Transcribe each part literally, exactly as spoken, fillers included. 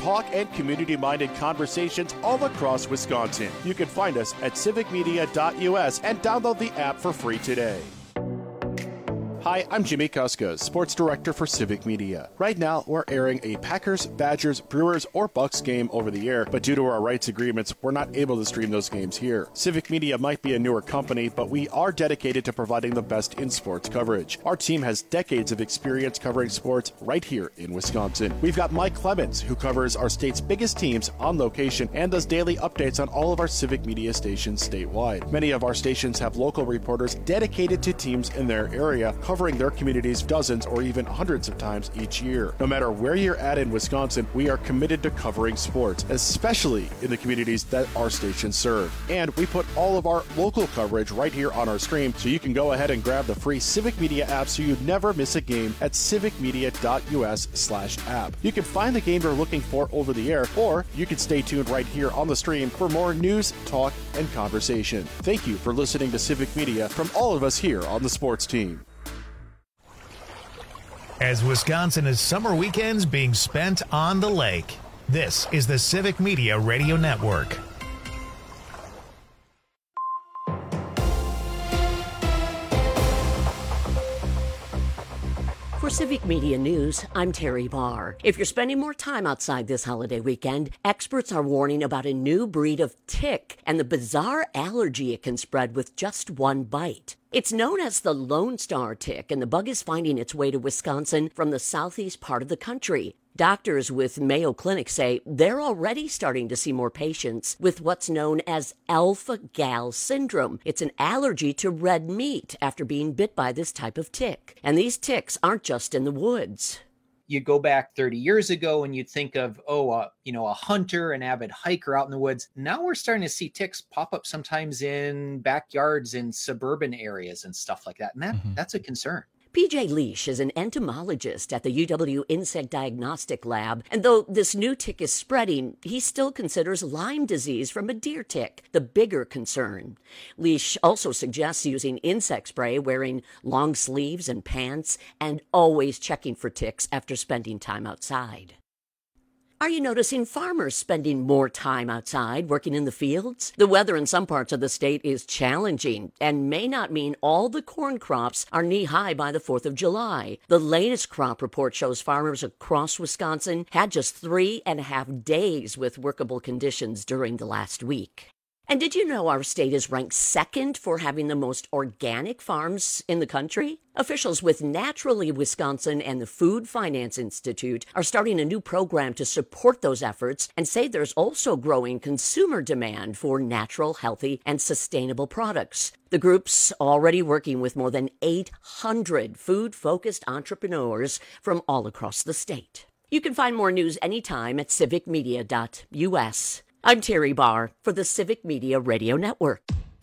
talk and community-minded conversations all across Wisconsin. You can find us at civic media dot U S and download the app for free today. Hi, I'm Jimmy Kuska, Sports Director for Civic Media. Right now, we're airing a Packers, Badgers, Brewers, or Bucks game over the air, but due to our rights agreements, we're not able to stream those games here. Civic Media might be a newer company, but we are dedicated to providing the best in sports coverage. Our team has decades of experience covering sports right here in Wisconsin. We've got Mike Clemens, who covers our state's biggest teams on location and does daily updates on all of our Civic Media stations statewide. Many of our stations have local reporters dedicated to teams in their area, covering their communities dozens or even hundreds of times each year. No matter where you're at in Wisconsin, we are committed to covering sports, especially in the communities that our stations serve. And we put all of our local coverage right here on our stream, so you can go ahead and grab the free Civic Media app so you never miss a game at civic media dot U S slash app. You can find the game you're looking for over the air, or you can stay tuned right here on the stream for more news, talk, and conversation. Thank you for listening to Civic Media from all of us here on the sports team. As Wisconsin is summer weekends being spent on the lake, this is the Civic Media Radio Network. For Civic Media News, I'm Terry Barr. If you're spending more time outside this holiday weekend, experts are warning about a new breed of tick and the bizarre allergy it can spread with just one bite. It's known as the Lone Star tick, and the bug is finding its way to Wisconsin from the southeast part of the country. Doctors with Mayo Clinic say they're already starting to see more patients with what's known as alpha-gal syndrome. It's an allergy to red meat after being bit by this type of tick. And these ticks aren't just in the woods. You go back thirty years ago and you'd think of, oh, uh, you know, a hunter, an avid hiker out in the woods. Now we're starting to see ticks pop up sometimes in backyards in suburban areas and stuff like that. And that, mm-hmm. that's a concern. P J Leash is an entomologist at the U W Insect Diagnostic Lab, and though this new tick is spreading, he still considers Lyme disease from a deer tick the bigger concern. Leash also suggests using insect spray, wearing long sleeves and pants, and always checking for ticks after spending time outside. Are you noticing farmers spending more time outside working in the fields? The weather in some parts of the state is challenging and may not mean all the corn crops are knee-high by the fourth of July. The latest crop report shows farmers across Wisconsin had just three and a half days with workable conditions during the last week. And did you know our state is ranked second for having the most organic farms in the country? Officials with Naturally Wisconsin and the Food Finance Institute are starting a new program to support those efforts and say there's also growing consumer demand for natural, healthy, and sustainable products. The group's already working with more than eight hundred food-focused entrepreneurs from all across the state. You can find more news anytime at civic media dot U S. I'm Terry Barr for the Civic Media Radio Network.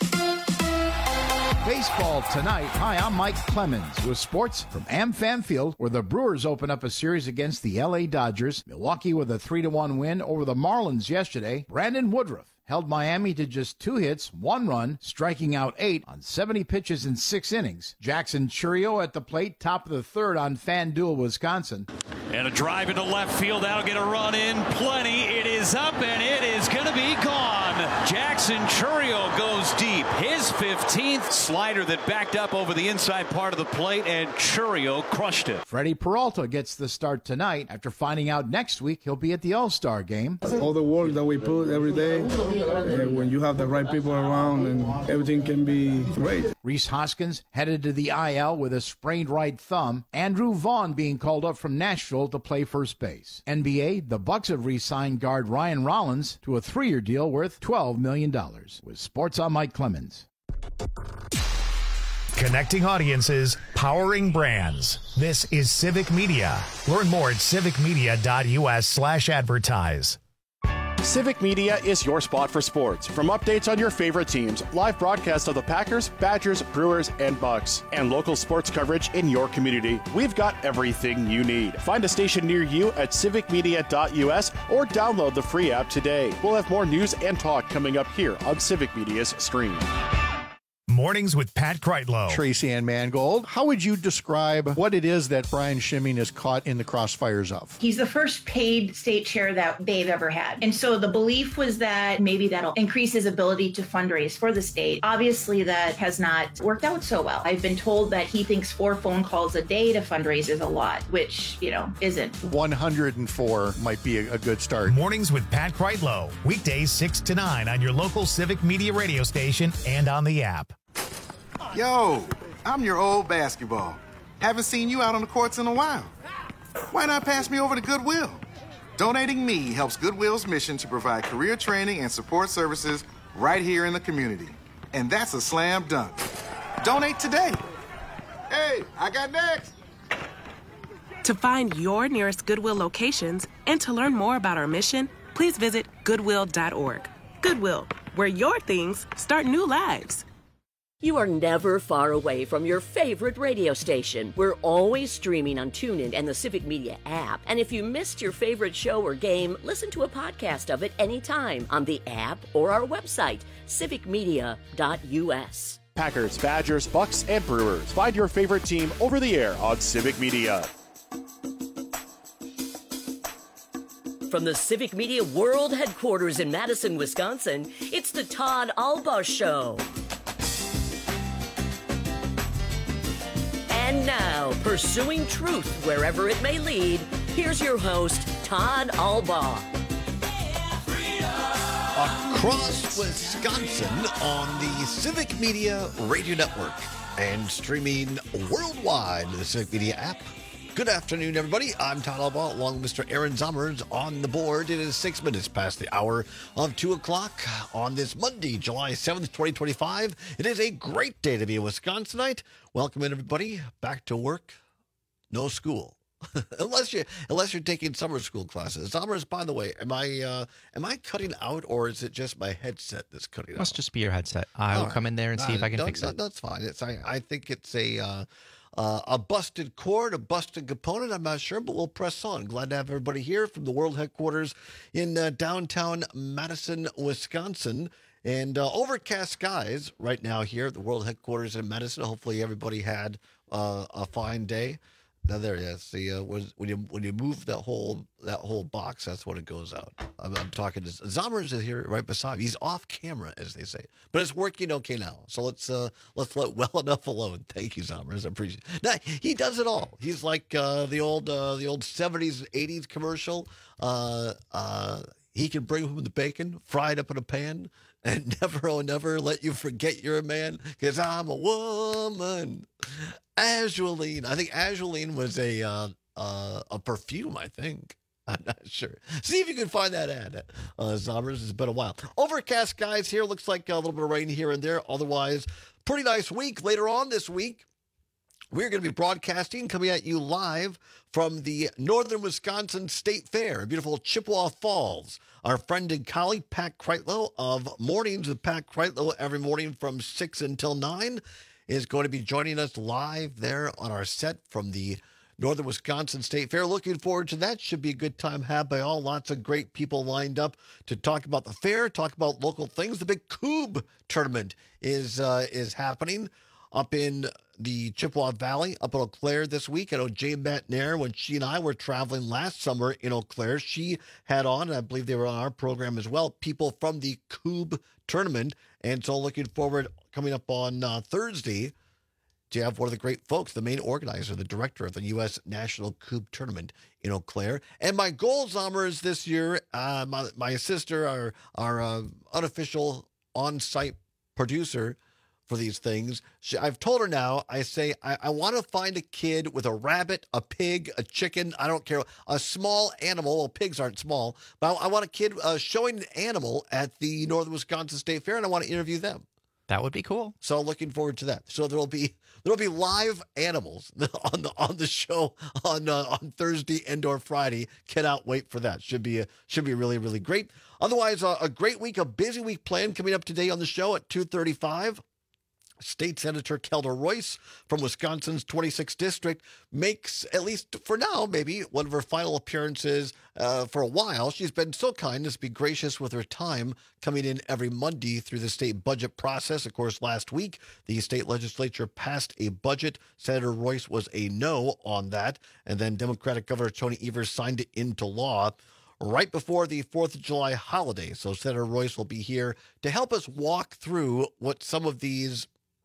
Baseball tonight. Hi, I'm Mike Clemens with sports from AmFam Field, where the Brewers open up a series against the L A Dodgers. Milwaukee with a three to one win over the Marlins yesterday. Brandon Woodruff held Miami to just two hits, one run, striking out eight on seventy pitches in six innings. Jackson Chourio at the plate, top of the third on FanDuel, Wisconsin. And a drive into left field. That'll get a run in. Plenty. It is up, and it is going to be gone. Jackson Chourio goes deep. His fifteenth slider that backed up over the inside part of the plate, and Chourio crushed it. Freddie Peralta gets the start tonight after finding out next week he'll be at the All-Star game. All the work that we put every day, uh, when you have the right people around, and everything can be great. Rhys Hoskins headed to the I L with a sprained right thumb. Andrew Vaughn being called up from Nashville to play first base. N B A, the Bucks have re-signed guard Ryan Rollins to a three-year deal worth twelve million dollars. With sports, I'm Mike Clemens. Connecting audiences, powering brands. This is Civic Media. Learn more at civic media dot U S slash advertise. Civic Media is your spot for sports. From updates on your favorite teams, live broadcasts of the Packers, Badgers, Brewers, and Bucks, and local sports coverage in your community, we've got everything you need. Find a station near you at civic media dot U S or download the free app today. We'll have more news and talk coming up here on Civic Media's stream. Mornings with Pat Kreitlow. Tracy Ann Mangold, how would you describe what it is that Brian Schimming is caught in the crossfires of? He's the first paid state chair that they've ever had. And so the belief was that maybe that'll increase his ability to fundraise for the state. Obviously, that has not worked out so well. I've been told that he thinks four phone calls a day to fundraise is a lot, which, you know, isn't. one hundred four might be a, a good start. Mornings with Pat Kreitlow. Weekdays six to nine on your local Civic Media radio station and on the app. Yo, I'm your old basketball. Haven't seen you out on the courts in a while. Why not pass me over to Goodwill? Donating me helps Goodwill's mission to provide career training and support services right here in the community. And that's a slam dunk. Donate today. Hey, I got next. To find your nearest Goodwill locations and to learn more about our mission, please visit goodwill dot org. Goodwill, where your things start new lives. You are never far away from your favorite radio station. We're always streaming on TuneIn and the Civic Media app. And if you missed your favorite show or game, listen to a podcast of it anytime on the app or our website, civic media dot u s. Packers, Badgers, Bucks, and Brewers. Find your favorite team over the air on Civic Media. From the Civic Media World Headquarters in Madison, Wisconsin, it's the Todd Albaugh Show. And now, pursuing truth wherever it may lead, here's your host, Todd Albaugh. Across Wisconsin on the Civic Media Radio Network and streaming worldwide to the Civic Media app. Good afternoon, everybody. I'm Todd Albaugh, along with Mister Aaron Zommers on the board. It is six minutes past the hour of two o'clock on this Monday, July seventh, twenty twenty-five. It is a great day to be a Wisconsinite. Welcome in, everybody. Back to work. No school. unless you unless you're taking summer school classes. Zommers, by the way, am I uh, am I cutting out, or is it just my headset that's cutting out? Must just be your headset. I will right. come in there and see uh, if I can fix no, it. That's fine. It's I, I think it's a uh, uh, a busted cord, a busted component. I'm not sure, but we'll press on. Glad to have everybody here from the world headquarters in uh, downtown Madison, Wisconsin. And uh, overcast skies right now here at the world headquarters in Madison. Hopefully everybody had uh, a fine day. Now there it is. See, uh, when you when you move that whole that whole box, that's when it goes out. I'm, I'm talking to Zommers is here right beside me. He's off camera, as they say, but it's working okay now. So let's uh, let's let well enough alone. Thank you, Zommers. I appreciate it. Now, he does it all. He's like uh, the old uh, the old seventies and eighties commercial. Uh, uh, he can bring home the bacon fried up in a pan. And never, oh, never let you forget you're a man, because I'm a woman. Azuline. I think Azuline was a uh, uh, a perfume, I think. I'm not sure. See if you can find that ad. Uh, Zommers, it's been a while. Overcast skies here. Looks like a little bit of rain here and there. Otherwise, pretty nice week. Later on this week, we're going to be broadcasting, coming at you live from the Northern Wisconsin State Fair, beautiful Chippewa Falls. Our friend and colleague, Pat Kreitlow of Mornings with Pat Kreitlow every morning from six until nine is going to be joining us live there on our set from the Northern Wisconsin State Fair. Looking forward to that. Should be a good time had by all. Lots of great people lined up to talk about the fair, talk about local things. The big Coob tournament is uh, is happening up in the Chippewa Valley, up in Eau Claire this week. I know Jane Matnair, when she and I were traveling last summer in Eau Claire, she had on, and I believe they were on our program as well, people from the Coob tournament. And so looking forward, coming up on uh, Thursday, to have one of the great folks, the main organizer, the director of the U S National Coob Tournament in Eau Claire. And my goal, Zommers, this year, uh, my, my sister, our, our uh, unofficial on-site producer for these things. She, I've told her now, I say, I, I want to find a kid with a rabbit, a pig, a chicken, I don't care, a small animal. Well, pigs aren't small, but I, I want a kid uh, showing an animal at the Northern Wisconsin State Fair, and I want to interview them. That would be cool. So looking forward to that. So there'll be there'll be live animals on the on the show on uh, on Thursday and or Friday. Cannot wait for that. Should be a, should be really really great. Otherwise, uh, a great week, a busy week planned coming up today on the show at two thirty-five. State Senator Kelda Royce from Wisconsin's twenty-sixth District makes, at least for now, maybe one of her final appearances uh, for a while. She's been so kind as to be gracious with her time, coming in every Monday through the state budget process. Of course, last week, the state legislature passed a budget. Senator Royce was a no on that. And then Democratic Governor Tony Evers signed it into law right before the fourth of July holiday. So Senator Royce will be here to help us walk through what some of these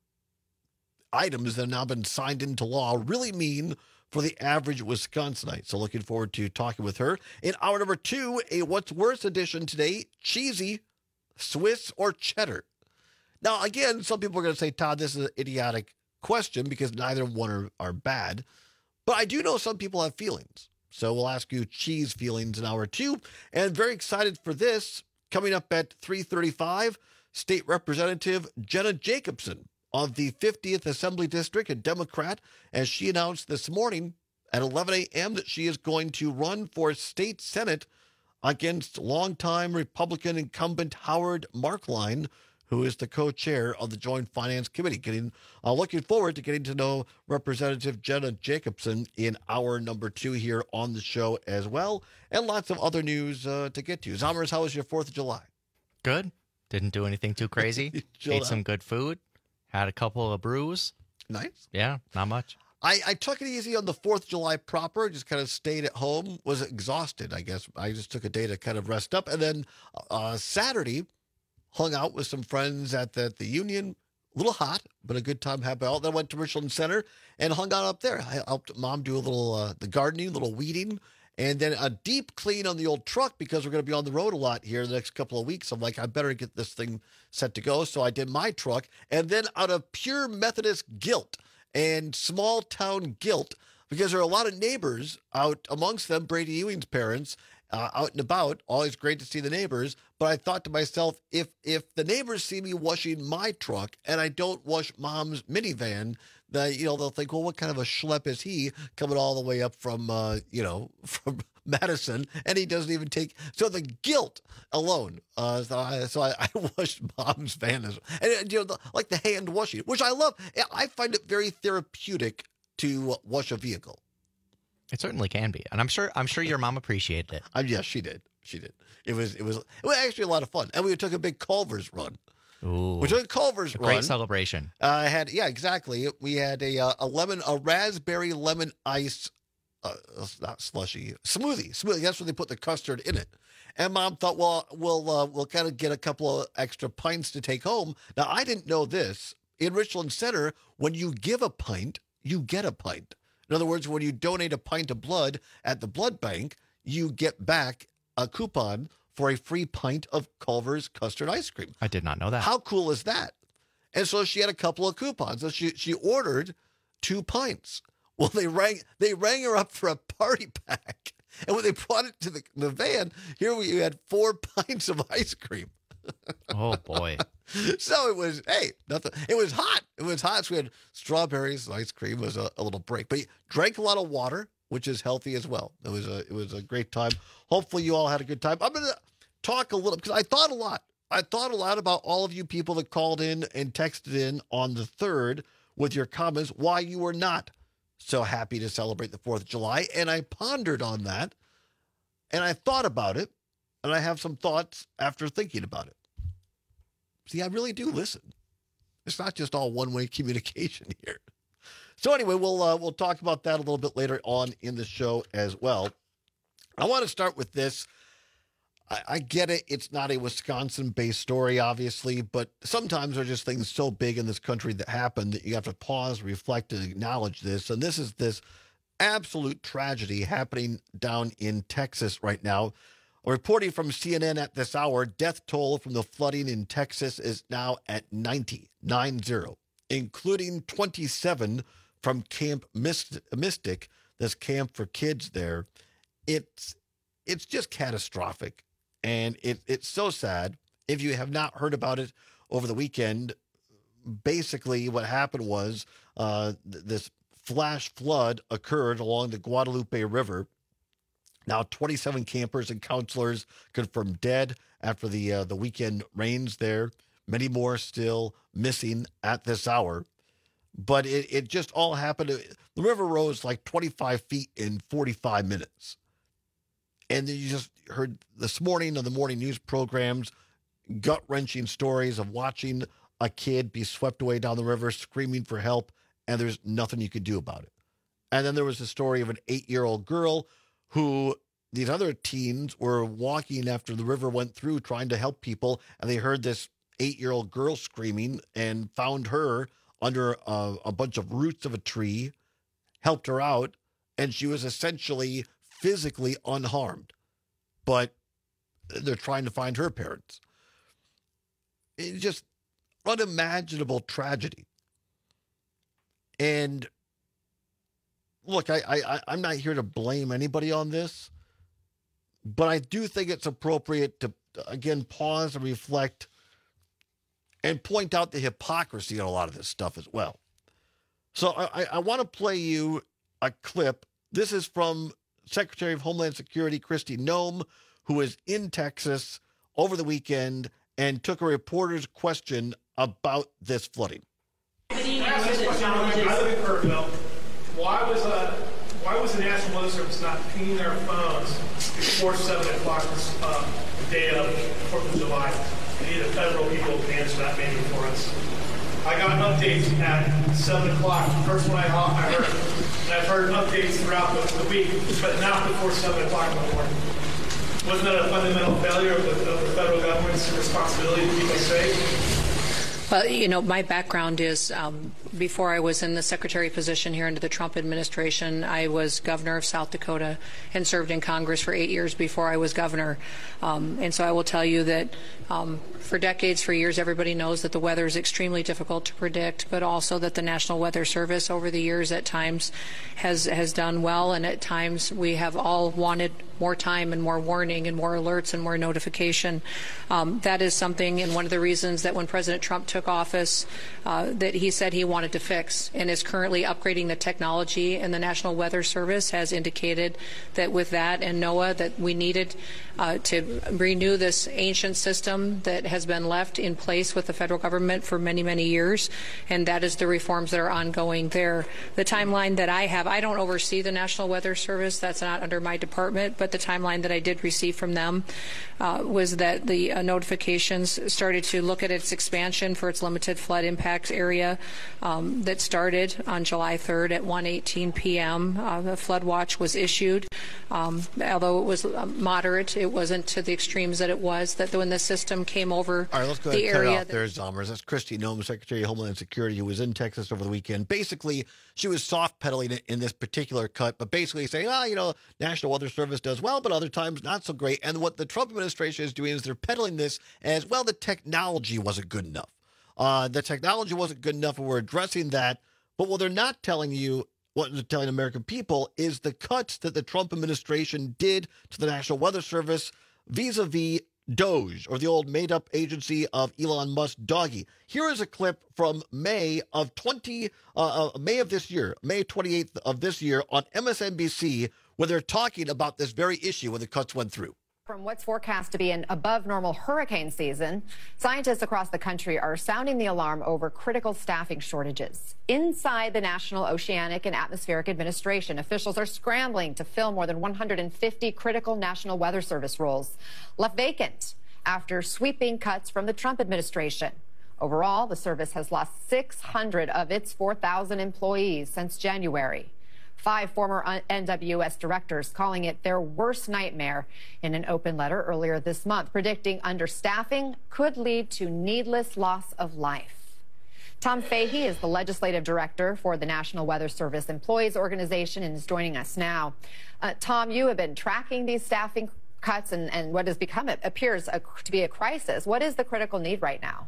items that have now been signed into law really mean for the average Wisconsinite. So looking forward to talking with her. In hour number two, a What's Worse edition today, cheesy, Swiss, or cheddar. Now, again, some people are going to say, Todd, this is an idiotic question because neither one are, are bad. But I do know some people have feelings. So we'll ask you cheese feelings in hour two. And very excited for this. Coming up at three thirty-five, State Representative Jenna Jacobson of the fiftieth Assembly District, a Democrat, as she announced this morning at eleven a.m. that she is going to run for state Senate against longtime Republican incumbent Howard Marklein, who is the co-chair of the Joint Finance Committee. Getting, uh, looking forward to getting to know Representative Jenna Jacobson in hour number two here on the show as well, and lots of other news uh, to get to. Zommers, how was your fourth of July? Good. Didn't do anything too crazy. Ate out. Some good food. Had a couple of brews. Nice. Yeah, not much. I, I took it easy on the fourth of July proper, just kind of stayed at home, was exhausted, I guess. I just took a day to kind of rest up. And then uh, Saturday, hung out with some friends at the, the Union. A little hot, but a good time. Happy out. Then went to Richland Center and hung out up there. I helped Mom do a little uh, the gardening, a little weeding, and then a deep clean on the old truck because we're going to be on the road a lot here the next couple of weeks. I'm like, I better get this thing set to go. So I did my truck. And then out of pure Methodist guilt and small town guilt, because there are a lot of neighbors out, amongst them Brady Ewing's parents, uh, out and about. Always great to see the neighbors. But I thought to myself, if if the neighbors see me washing my truck and I don't wash Mom's minivan, that, you know, they'll think, well, what kind of a schlep is he coming all the way up from, uh, you know, from Madison, and he doesn't even take, so the guilt alone. Uh, so I, so I, I washed Mom's van, as, and you know, the, like the hand washing, which I love. I find it very therapeutic to wash a vehicle. It certainly can be, and I'm sure I'm sure your mom appreciated it. Um, yes, she did. She did. It was it was it was actually a lot of fun, and we took a big Culver's run. Ooh, we took a Culver's a run. Great celebration. I uh, had yeah, exactly. We had a uh, a lemon, a raspberry lemon ice, uh, not slushy smoothie. Smoothie. That's where they put the custard in it. And Mom thought, well, we'll uh, we'll kind of get a couple of extra pints to take home. Now I didn't know this. In Richland Center, when you give a pint, you get a pint. In other words, when you donate a pint of blood at the blood bank, you get back a coupon for a free pint of Culver's custard ice cream. I did not know that. How cool is that? And so she had a couple of coupons. So she she ordered two pints. Well, they rang they rang her up for a party pack. And when they brought it to the, the van, here we had four pints of ice cream. Oh, boy. So it was, hey, nothing. It was hot. It was hot. So we had strawberries, ice cream was a, a little break. But drank a lot of water, which is healthy as well. It was a it was a great time. Hopefully you all had a good time. I'm going to talk a little, because I thought a lot. I thought a lot about all of you people that called in and texted in on the third with your comments, why you were not so happy to celebrate the fourth of July. And I pondered on that, and I thought about it, and I have some thoughts after thinking about it. See, I really do listen. It's not just all one-way communication here. So anyway, we'll uh, we'll talk about that a little bit later on in the show as well. I want to start with this. I, I get it. It's not a Wisconsin-based story, obviously, but sometimes there are just things so big in this country that happen that you have to pause, reflect, and acknowledge this. And this is this absolute tragedy happening down in Texas right now. Reporting from C N N at this hour, death toll from the flooding in Texas is now at ninety, nine zero, including twenty-seven from Camp Mystic, this camp for kids there. It's it's just catastrophic, and it, it's so sad. If you have not heard about it over the weekend, basically what happened was uh, th- this flash flood occurred along the Guadalupe River. Now, twenty-seven campers and counselors confirmed dead after the uh, the weekend rains there. Many more still missing at this hour. But it, it just all happened. The river rose like twenty-five feet in forty-five minutes. And then you just heard this morning on the morning news programs, gut-wrenching stories of watching a kid be swept away down the river, screaming for help, and there's nothing you could do about it. And then there was the story of an eight-year-old girl who these other teens were walking after the river went through trying to help people, and they heard this eight-year-old girl screaming and found her under a, a bunch of roots of a tree, helped her out, and she was essentially physically unharmed. But they're trying to find her parents. It's just unimaginable tragedy. And look, I, I, I'm not here to blame anybody on this, but I do think it's appropriate to, again, pause and reflect and point out the hypocrisy in a lot of this stuff as well. So I, I want to play you a clip. This is from Secretary of Homeland Security Kristi Noem, who was in Texas over the weekend and took a reporter's question about this flooding. I live in Kerrville. Why was uh, why was the National Weather Service not pinging their phones before seven o'clock this uh, day of Fourth of July? We need the federal people to answer that maybe for us. I got updates at seven o'clock. The first one I heard, and I've heard updates throughout the, the week, but not before seven o'clock in the morning. Wasn't that a fundamental failure of the, of the federal government's responsibility to keep us safe? Well, you know, my background is um, before I was in the secretary position here under the Trump administration, I was governor of South Dakota and served in Congress for eight years before I was governor. Um, and so I will tell you that um, for decades, for years, everybody knows that the weather is extremely difficult to predict, but also that the National Weather Service over the years at times has, has done well, and at times we have all wanted more time and more warning and more alerts and more notification. Um, that is something, and one of the reasons that when President Trump took office, uh, that he said he wanted to fix, and is currently upgrading the technology. And the National Weather Service has indicated that with that and NOAA that we needed uh, to renew this ancient system that has been left in place with the federal government for many, many years, and that is the reforms that are ongoing there. The timeline that I have, I don't oversee the National Weather Service. That's not under my department, but the timeline that I did receive from them uh, was that the uh, notifications started to look at its expansion for its limited flood impact area um, that started on July third at one eighteen p m Uh, the flood watch was issued. Um, although it was uh, moderate, it wasn't to the extremes that it was, that when the system came over All right, let's go the ahead and area. cut it off there, Zommers. That's Kristi Noem, Secretary of Homeland Security, who was in Texas over the weekend. Basically, she was soft pedaling it in this particular cut, but basically saying, ah, you know, National Weather Service does well, but other times not so great. And what the Trump administration is doing is they're peddling this as, well, the technology wasn't good enough. Uh, the technology wasn't good enough, and we're addressing that. But what they're not telling you, what they're telling American people, is the cuts that the Trump administration did to the National Weather Service vis-a-vis DOGE, or the old made-up agency of Elon Musk, Doggy. Here is a clip from May of twenty, uh, uh, May of this year, May twenty-eighth of this year on M S N B C, where they're talking about this very issue when the cuts went through. From what's forecast to be an above-normal hurricane season, scientists across the country are sounding the alarm over critical staffing shortages. Inside the National Oceanic and Atmospheric Administration, officials are scrambling to fill more than one hundred fifty critical National Weather Service roles, left vacant after sweeping cuts from the Trump administration. Overall, the service has lost six hundred of its four thousand employees since January. Five former N W S directors calling it their worst nightmare in an open letter earlier this month, predicting understaffing could lead to needless loss of life. Tom Fahey is the legislative director for the National Weather Service Employees Organization and is joining us now. Uh, Tom, you have been tracking these staffing cuts and, and what has become, it appears a, to be a crisis. What is the critical need right now?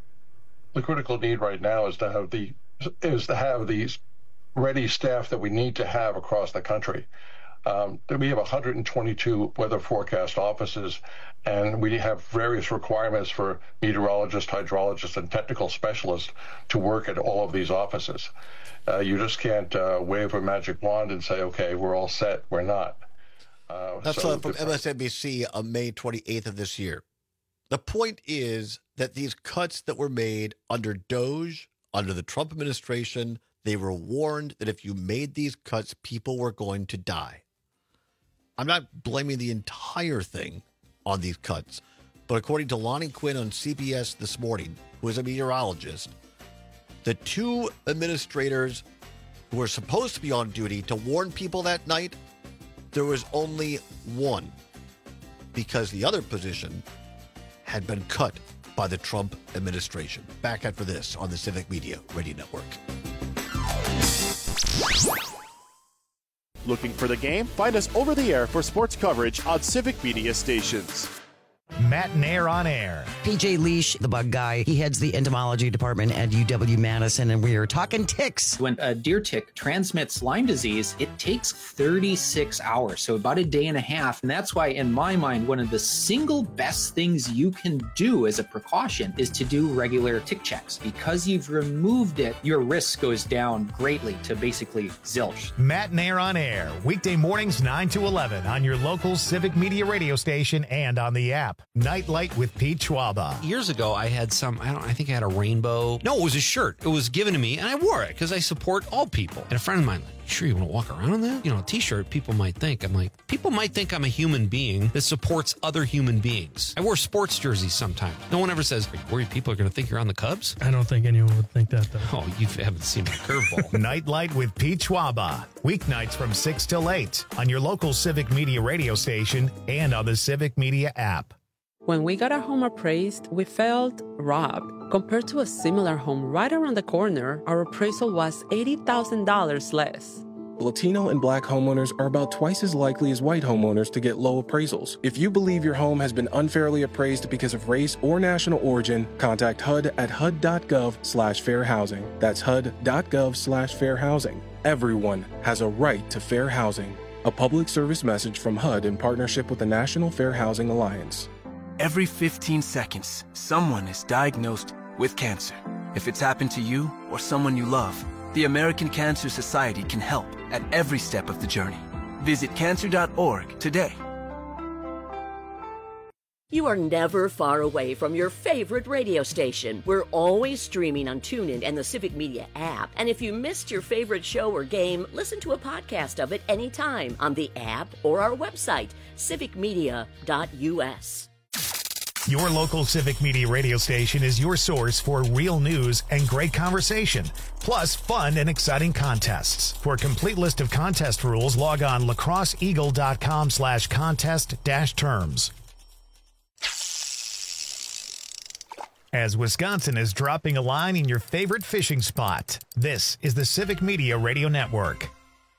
The critical need right now is to have the is to have these ready staff that we need to have across the country. Um, we have one hundred twenty-two weather forecast offices, and we have various requirements for meteorologists, hydrologists, and technical specialists to work at all of these offices. Uh, you just can't uh, wave a magic wand and say, okay, we're all set. We're not. Uh, That's so uh, from M S N B C on May twenty-eighth of this year. The point is that these cuts that were made under DOGE, under the Trump administration, they were warned that if you made these cuts, people were going to die. I'm not blaming the entire thing on these cuts, but according to Lonnie Quinn on C B S this morning, who is a meteorologist, the two administrators who were supposed to be on duty to warn people that night, there was only one, because the other position had been cut by the Trump administration. Back after this on the Civic Media Radio Network. Looking for the game? Find us over the air for sports coverage on Civic Media stations. Matt Nair on air. P J Leash, the bug guy, he heads the entomology department at U W Madison, and we are talking ticks. When a deer tick transmits Lyme disease, it takes thirty-six hours, so about a day and a half. And that's why, in my mind, one of the single best things you can do as a precaution is to do regular tick checks. Because you've removed it, your risk goes down greatly to basically zilch. Matt Nair on air, weekday mornings nine to eleven on your local Civic Media radio station and on the app. Nightlight with Pete Schwaba. Years ago, I had some, I don't, I think I had a rainbow. No, it was a shirt. It was given to me, and I wore it because I support all people. And a friend of mine, like, sure you want to walk around in that? You know, a t-shirt, people might think. I'm like, people might think I'm a human being that supports other human beings. I wear sports jerseys sometimes. No one ever says, are you worried people are going to think you're on the Cubs? I don't think anyone would think that, though. Oh, you haven't seen my curveball. Nightlight with Pete Schwaba. Weeknights from six till eight on your local Civic Media radio station and on the Civic Media app. When we got our home appraised, we felt robbed. Compared to a similar home right around the corner, our appraisal was eighty thousand dollars less. Latino and Black homeowners are about twice as likely as white homeowners to get low appraisals. If you believe your home has been unfairly appraised because of race or national origin, contact H U D at H U D dot gov slash fair housing. That's H U D dot gov slash fair housing. Everyone has a right to fair housing. A public service message from H U D in partnership with the National Fair Housing Alliance. Every fifteen seconds, someone is diagnosed with cancer. If it's happened to you or someone you love, the American Cancer Society can help at every step of the journey. Visit cancer dot org today. You are never far away from your favorite radio station. We're always streaming on TuneIn and the Civic Media app. And if you missed your favorite show or game, listen to a podcast of it anytime on the app or our website, civic media dot u s. Your local Civic Media radio station is your source for real news and great conversation, plus fun and exciting contests. For a complete list of contest rules, log on lacrosse eagle dot com slash contest dash terms. As Wisconsin is dropping a line in your favorite fishing spot, this is the Civic Media Radio Network.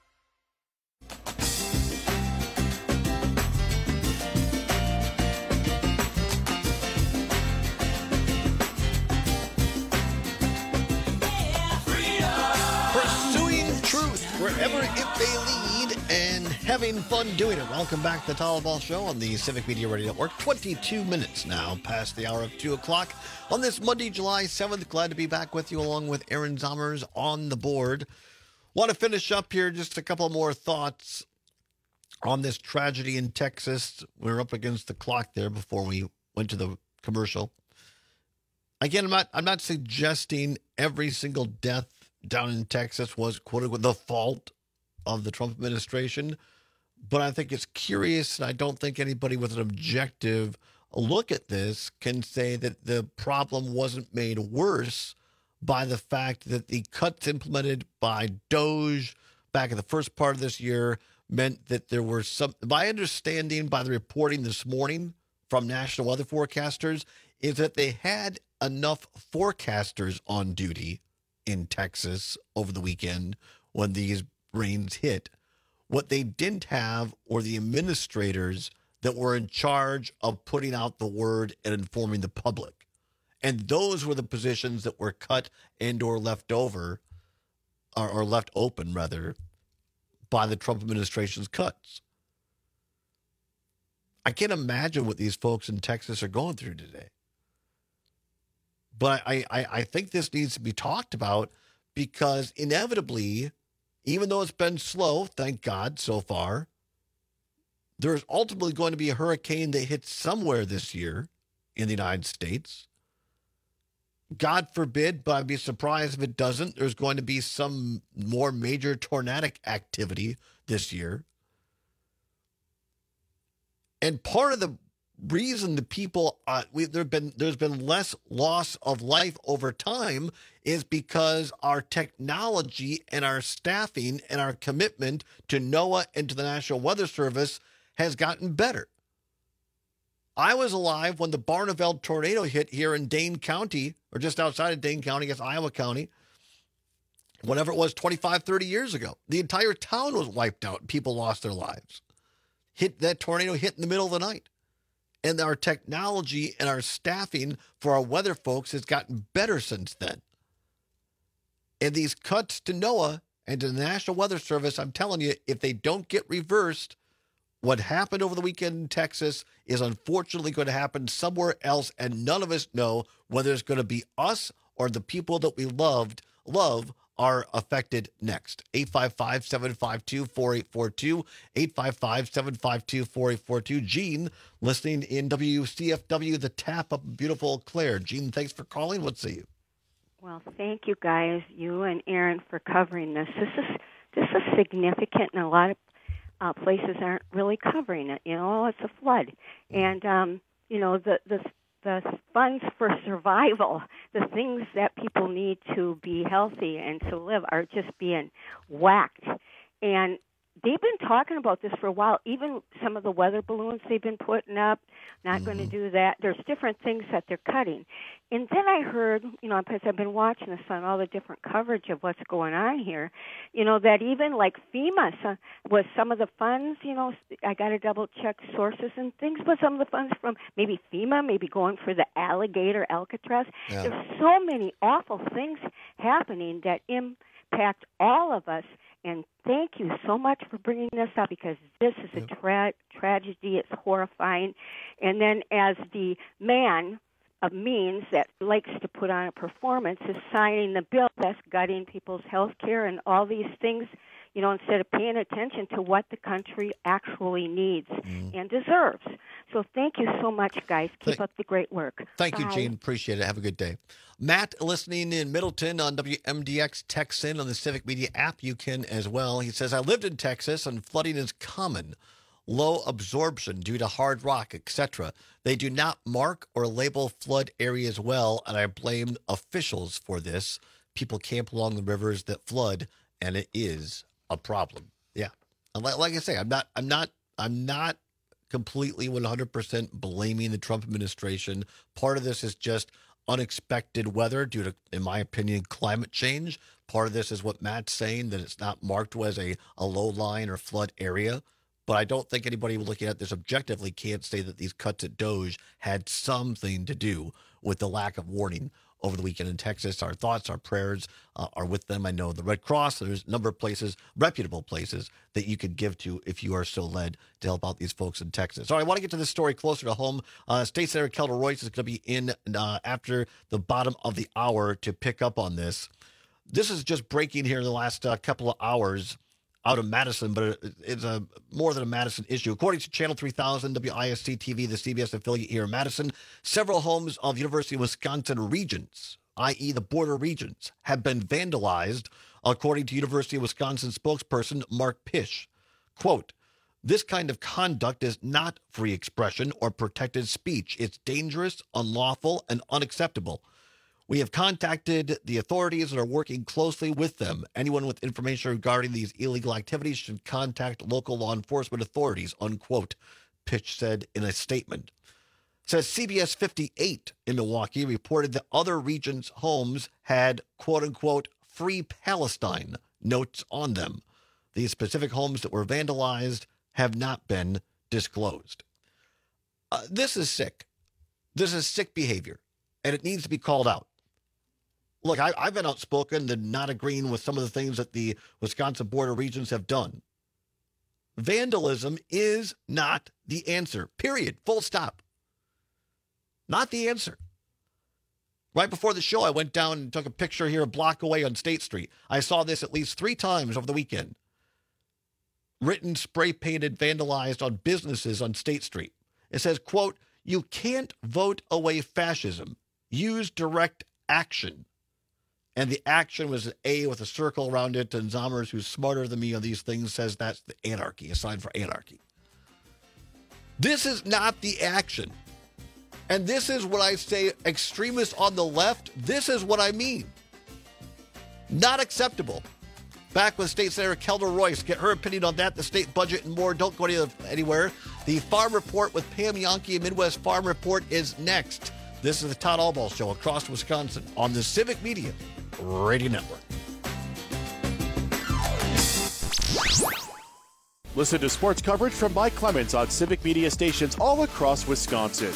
Wherever it may lead and having fun doing it. Welcome back to the Talaball Show on the Civic Media Radio Network. twenty-two minutes now past the hour of two o'clock on this Monday, July seventh. Glad to be back with you along with Aaron Zommers on the board. Want to finish up here, just a couple more thoughts on this tragedy in Texas. We're up against the clock there before we went to the commercial. Again, I'm not, I'm not suggesting every single death down in Texas was, quote unquote, the fault of the Trump administration. But I think it's curious, and I don't think anybody with an objective look at this can say that the problem wasn't made worse by the fact that the cuts implemented by DOGE back in the first part of this year meant that there were some, my understanding by the reporting this morning from national weather forecasters is that they had enough forecasters on duty in Texas over the weekend when these rains hit. What they didn't have were the administrators that were in charge of putting out the word and informing the public. And those were the positions that were cut and or left over, or, or left open, rather, by the Trump administration's cuts. I can't imagine what these folks in Texas are going through today. But I, I, I think this needs to be talked about because inevitably, even though it's been slow, thank God so far, there's ultimately going to be a hurricane that hits somewhere this year in the United States. God forbid, but I'd be surprised if it doesn't, there's going to be some more major tornadic activity this year. And part of the reason the people, uh, we, there've been, there's been less loss of life over time is because our technology and our staffing and our commitment to NOAA and to the National Weather Service has gotten better. I was alive when the Barneveld tornado hit here in Dane County, or just outside of Dane County, I guess Iowa County, whatever it was, twenty-five, thirty years ago. The entire town was wiped out. People lost their lives. Hit that tornado hit in the middle of the night. And our technology and our staffing for our weather folks has gotten better since then. And these cuts to NOAA and to the National Weather Service, I'm telling you, if they don't get reversed, what happened over the weekend in Texas is unfortunately going to happen somewhere else, and none of us know whether it's going to be us or the people that we loved love are affected next. eight five five, seven five two, four eight four two, eight five five, seven five two, four eight four two. Gene, listening in W C F W, the Tap up beautiful Claire. Gene, thanks for calling. Let's see you. Well, thank you guys, you and Aaron, for covering this. This is this is significant, and a lot of uh, places aren't really covering it. You know, it's a flood, and um, you know the the the funds for survival, the things that people need to be healthy and to live, are just being whacked. And they've been talking about this for a while. Even some of the weather balloons they've been putting up, not mm-hmm. going to do that. There's different things that they're cutting. And then I heard, you know, because I've been watching this on all the different coverage of what's going on here, you know, that even like FEMA so, was some of the funds, you know, I got to double check sources and things, but some of the funds from maybe FEMA, maybe going for the alligator Alcatraz. Yeah. There's so many awful things happening that impact all of us. And thank you so much for bringing this up, because this is a tra- tragedy. It's horrifying. And then as the man of means that likes to put on a performance is signing the bill that's gutting people's health care and all these things, you know, instead of paying attention to what the country actually needs mm. and deserves. So thank you so much, guys. Keep Th- up the great work. Thank Bye. you, Gene. Appreciate it. Have a good day. Matt, listening in Middleton on W M D X, text in on the Civic Media app. You can as well. He says, I lived in Texas, and flooding is common. Low absorption due to hard rock, et cetera. They do not mark or label flood areas well, and I blame officials for this. People camp along the rivers that flood, and it is a problem. Yeah. And like, like I say, I'm not, I'm not, I'm not completely one hundred percent blaming the Trump administration. Part of this is just unexpected weather due to, in my opinion, climate change. Part of this is what Matt's saying, that it's not marked as a, a low line or flood area. But I don't think anybody looking at this objectively can't say that these cuts at Doge had something to do with the lack of warning over the weekend in Texas. Our thoughts, our prayers uh, are with them. I know the Red Cross, there's a number of places, reputable places, that you could give to if you are so led to help out these folks in Texas. All right, I want to get to this story closer to home. Uh, State Senator Kelda Royce is going to be in uh, after the bottom of the hour to pick up on this. This is just breaking here in the last uh, couple of hours out of Madison, but it's a more than a Madison issue. According to Channel three thousand, W I S C T V, the C B S affiliate here in Madison, several homes of University of Wisconsin Regents, that is the border regions, have been vandalized, according to University of Wisconsin spokesperson Mark Pish. Quote, this kind of conduct is not free expression or protected speech. It's dangerous, unlawful, and unacceptable. We have contacted the authorities and are working closely with them. Anyone with information regarding these illegal activities should contact local law enforcement authorities, unquote, Pitch said in a statement. It says C B S fifty-eight in Milwaukee reported that other regions' homes had, quote unquote, free Palestine notes on them. These specific homes that were vandalized have not been disclosed. Uh, this is sick. This is sick behavior, and it needs to be called out. Look, I, I've been outspoken and not agreeing with some of the things that the Wisconsin border regions have done. Vandalism is not the answer, period, full stop. Not the answer. Right before the show, I went down and took a picture here a block away on State Street. I saw this at least three times over the weekend. Written, spray-painted, vandalized on businesses on State Street. It says, quote, you can't vote away fascism. Use direct action. And the action was an A with a circle around it, and Zommers, who's smarter than me on these things, says that's the anarchy, a sign for anarchy. This is not the action. And this is what I say, extremists on the left, this is what I mean. Not acceptable. Back with State Senator Kelda Royce. Get her opinion on that, the state budget, and more. Don't go anywhere. The Farm Report with Pam Jahnke and Midwest Farm Report is next. This is the Todd Albaugh Show across Wisconsin on the Civic Media Radio Network. Listen to sports coverage from Mike Clemens on Civic Media stations all across Wisconsin.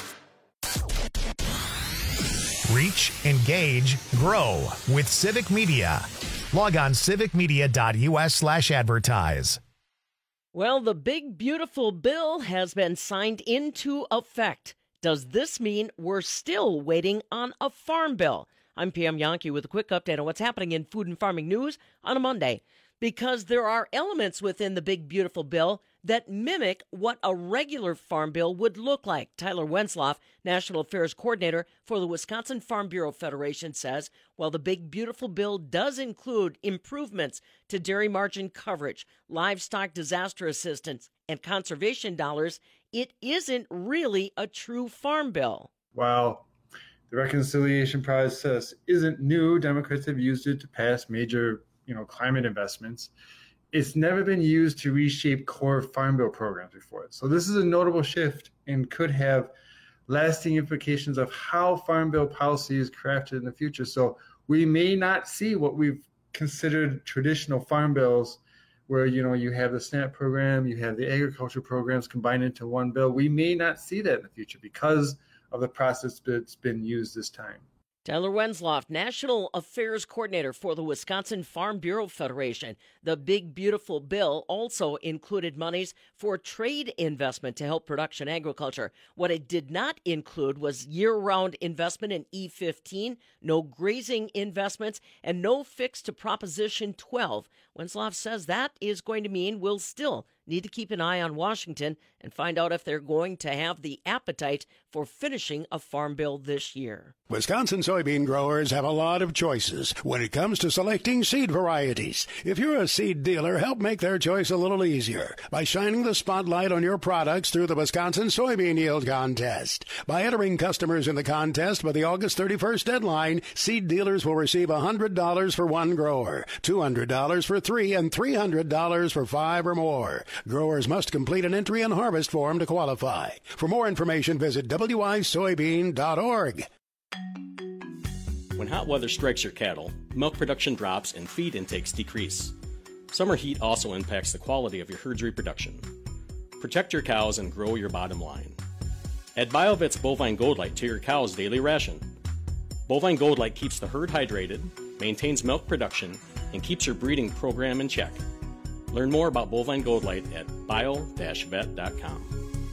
Reach, engage, grow with Civic Media. Log on civicmedia.us slash advertise. Well, the big, beautiful bill has been signed into effect. Does this mean we're still waiting on a farm bill? I'm Pam Jahnke with a quick update on what's happening in food and farming news on a Monday. Because there are elements within the big, beautiful bill that mimic what a regular farm bill would look like. Tyler Wenzloff, National Affairs Coordinator for the Wisconsin Farm Bureau Federation, says while the big, beautiful bill does include improvements to dairy margin coverage, livestock disaster assistance, and conservation dollars, it isn't really a true farm bill. While the reconciliation process isn't new, Democrats have used it to pass major you know, climate investments. It's never been used to reshape core farm bill programs before. So this is a notable shift and could have lasting implications of how farm bill policy is crafted in the future. So we may not see what we've considered traditional farm bills where, you know, you have the SNAP program, you have the agriculture programs combined into one bill. We may not see that in the future because of the process that's been used this time. Tyler Wenzloff, National Affairs Coordinator for the Wisconsin Farm Bureau Federation. The big, beautiful bill also included monies for trade investment to help production agriculture. What it did not include was year-round investment in E fifteen, no grazing investments, and no fix to Proposition twelve. Wenzloff says that is going to mean we'll still need to keep an eye on Washington and find out if they're going to have the appetite for finishing a farm bill this year. Wisconsin soybean growers have a lot of choices when it comes to selecting seed varieties. If you're a seed dealer, help make their choice a little easier by shining the spotlight on your products through the Wisconsin Soybean Yield Contest. By entering customers in the contest by the August thirty-first deadline, seed dealers will receive one hundred dollars for one grower, two hundred dollars for three, and three hundred dollars for five or more. Growers must complete an entry and harvest form to qualify. For more information, visit w i soybean dot org. When hot weather strikes your cattle, milk production drops and feed intakes decrease. Summer heat also impacts the quality of your herd's reproduction. Protect your cows and grow your bottom line. Add BioVet's Bovine Gold Light to your cow's daily ration. Bovine Gold Light keeps the herd hydrated, maintains milk production, and keeps your breeding program in check. Learn more about Bovine Gold Light at bio dash vet dot com.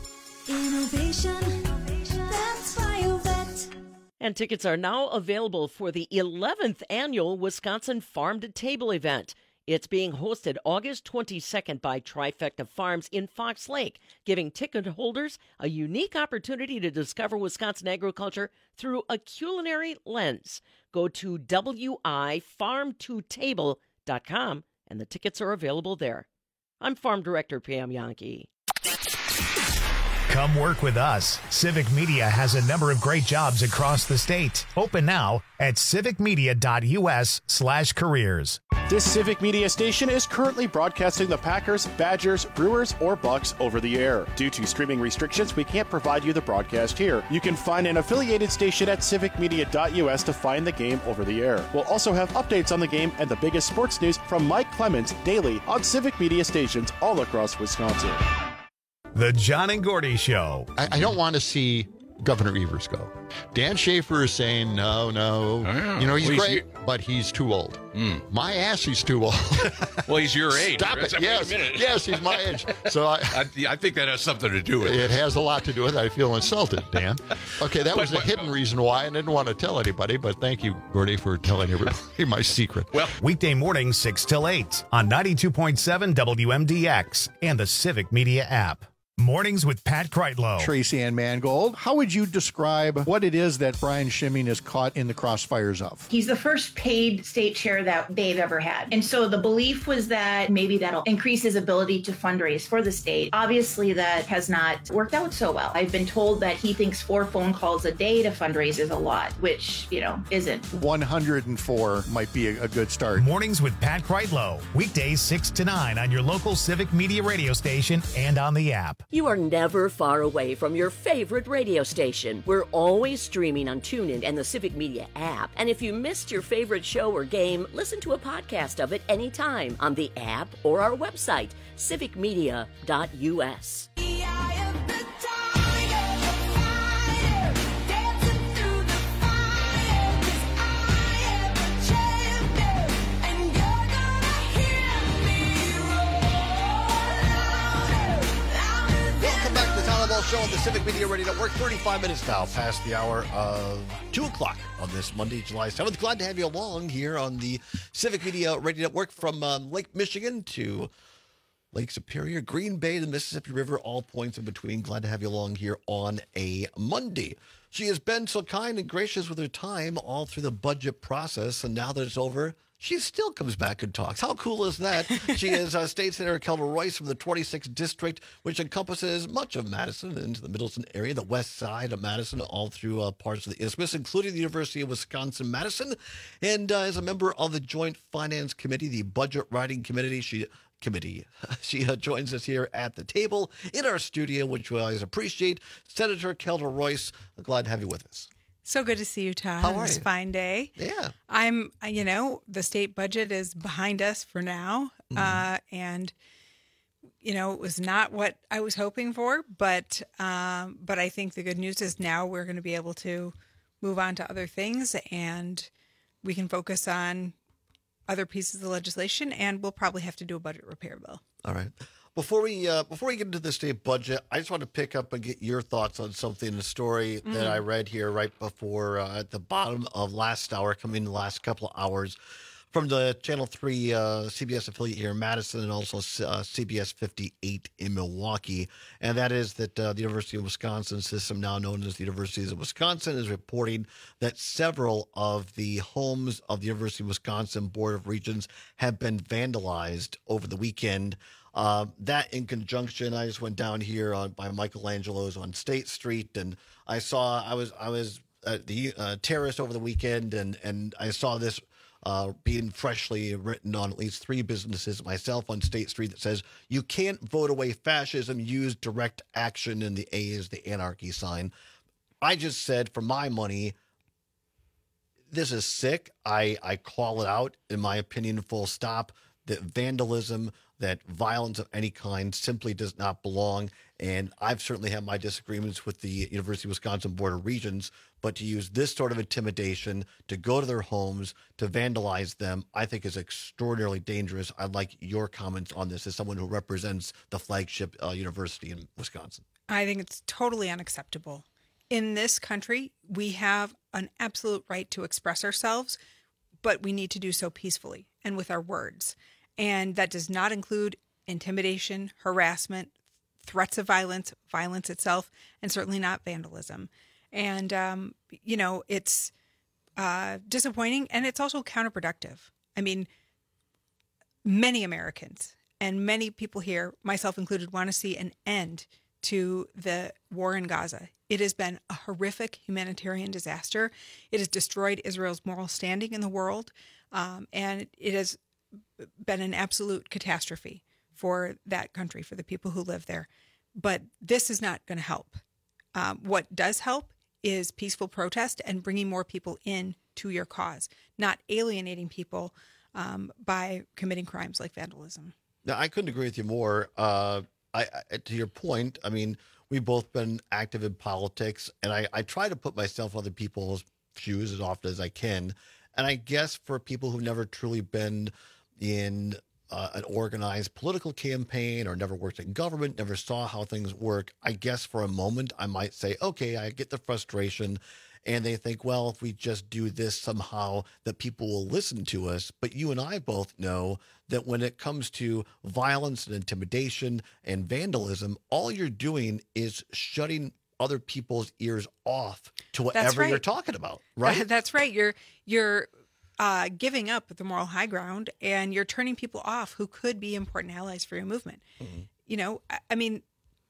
Innovation, that's BioVet. And tickets are now available for the eleventh annual Wisconsin Farm to Table event. It's being hosted August twenty-second by Trifecta Farms in Fox Lake, giving ticket holders a unique opportunity to discover Wisconsin agriculture through a culinary lens. Go to w i farm to table dot com and the tickets are available there. I'm Farm Director Pam Jahnke. Come work with us. Civic Media has a number of great jobs across the state. Open now at civicmedia.us slash careers. This Civic Media station is currently broadcasting the Packers, Badgers, Brewers, or Bucks over the air. Due to streaming restrictions, we can't provide you the broadcast here. You can find an affiliated station at civicmedia.us to find the game over the air. We'll also have updates on the game and the biggest sports news from Mike Clemens daily on Civic Media stations all across Wisconsin. The John and Gordy Show. I, I don't want to see Governor Evers go. Dan Schaefer is saying, no, no. Oh, yeah. You know, he's well, great, he's, but he's too old. Mm. My ass, he's too old. Well, he's your age. Stop it. Yes, yes, he's my age. So I, I, I think that has something to do with it. It has a lot to do with it. I feel insulted, Dan. Okay, that but, was a but, hidden uh, reason why I didn't want to tell anybody, but thank you, Gordy, for telling everybody my secret. Well, weekday mornings, six till eight on ninety-two point seven W M D X and the Civic Media app. Mornings with Pat Kreitlow. Tracy Ann Mangold, how would you describe what it is that Brian Schimming is caught in the crossfires of? He's the first paid state chair that they've ever had. And so the belief was that maybe that'll increase his ability to fundraise for the state. Obviously, that has not worked out so well. I've been told that he thinks four phone calls a day to fundraise is a lot, which, you know, isn't. one hundred four might be a, a good start. Mornings with Pat Kreitlow. Weekdays six to nine on your local Civic Media radio station and on the app. You are never far away from your favorite radio station. We're always streaming on TuneIn and the Civic Media app. And if you missed your favorite show or game, listen to a podcast of it anytime on the app or our website, civic media dot u s. Show on the Civic Media Radio Network, thirty-five minutes now past the hour of two o'clock on this Monday, July seventh. Glad to have you along here on the Civic Media Radio Network from um, Lake Michigan to Lake Superior, Green Bay, the Mississippi River, all points in between. Glad to have you along here on a Monday. She has been so kind and gracious with her time all through the budget process, and now that it's over, she still comes back and talks. How cool is that? She is uh, State Senator Kelda Royce from the twenty-sixth District, which encompasses much of Madison into the Middleton area, the west side of Madison, all through uh, parts of the Isthmus, including the University of Wisconsin-Madison. And uh, as a member of the Joint Finance Committee, the Budget Writing Committee, she... Committee. She uh, joins us here at the table in our studio, which we always appreciate. Senator Kelda Royce, glad to have you with us. So good to see you, Todd. How are It's you? a fine day. Yeah. I'm, you know, the state budget is behind us for now. Mm-hmm. Uh, and, you know, it was not what I was hoping for, but, um, but I think the good news is now we're going to be able to move on to other things and we can focus on other pieces of legislation, and we'll probably have to do a budget repair bill. All right. Before we uh, before we get into the state budget, I just want to pick up and get your thoughts on something, a story Mm. that I read here right before uh, at the bottom of last hour, coming in the last couple of hours, from the Channel three uh, C B S affiliate here in Madison and also uh, C B S fifty-eight in Milwaukee. And that is that uh, the University of Wisconsin system, now known as the Universities of Wisconsin, is reporting that several of the homes of the University of Wisconsin Board of Regents have been vandalized over the weekend. Uh, that in conjunction, I just went down here on, by Michelangelo's on State Street, and I saw, I was I was at the uh, terrace over the weekend, and, and I saw this Uh, being freshly written on at least three businesses, myself on State Street, that says, "You can't vote away fascism, use direct action," and the A is the anarchy sign. I just said, for my money, this is sick. I, I call it out, in my opinion, full stop, that vandalism, that violence of any kind simply does not belong. And I've certainly had my disagreements with the University of Wisconsin Board of Regents, but to use this sort of intimidation, to go to their homes, to vandalize them, I think is extraordinarily dangerous. I'd like your comments on this as someone who represents the flagship uh, university in Wisconsin. I think it's totally unacceptable. In this country, we have an absolute right to express ourselves, but we need to do so peacefully and with our words. And that does not include intimidation, harassment, threats of violence, violence itself, and certainly not vandalism. And, um, you know, it's uh, disappointing, and it's also counterproductive. I mean, many Americans and many people here, myself included, want to see an end to the war in Gaza. It has been a horrific humanitarian disaster. It has destroyed Israel's moral standing in the world, um, and it has been an absolute catastrophe for that country, for the people who live there. But this is not going to help. Um, what does help is peaceful protest and bringing more people in to your cause, not alienating people um, by committing crimes like vandalism. Now, I couldn't agree with you more. Uh, I, I, to your point, I mean, we've both been active in politics, and I, I try to put myself in other people's shoes as often as I can. And I guess for people who've never truly been in uh, an organized political campaign or never worked in government, never saw how things work, I guess for a moment I might say, okay, I get the frustration. and they think, well, if we just do this somehow that people will listen to us. But you and I both know that when it comes to violence and intimidation and vandalism, all you're doing is shutting other people's ears off to whatever right. you're talking about, right? That's right. You're you're uh, giving up the moral high ground, and you're turning people off who could be important allies for your movement. Mm-hmm. You know, I, I mean,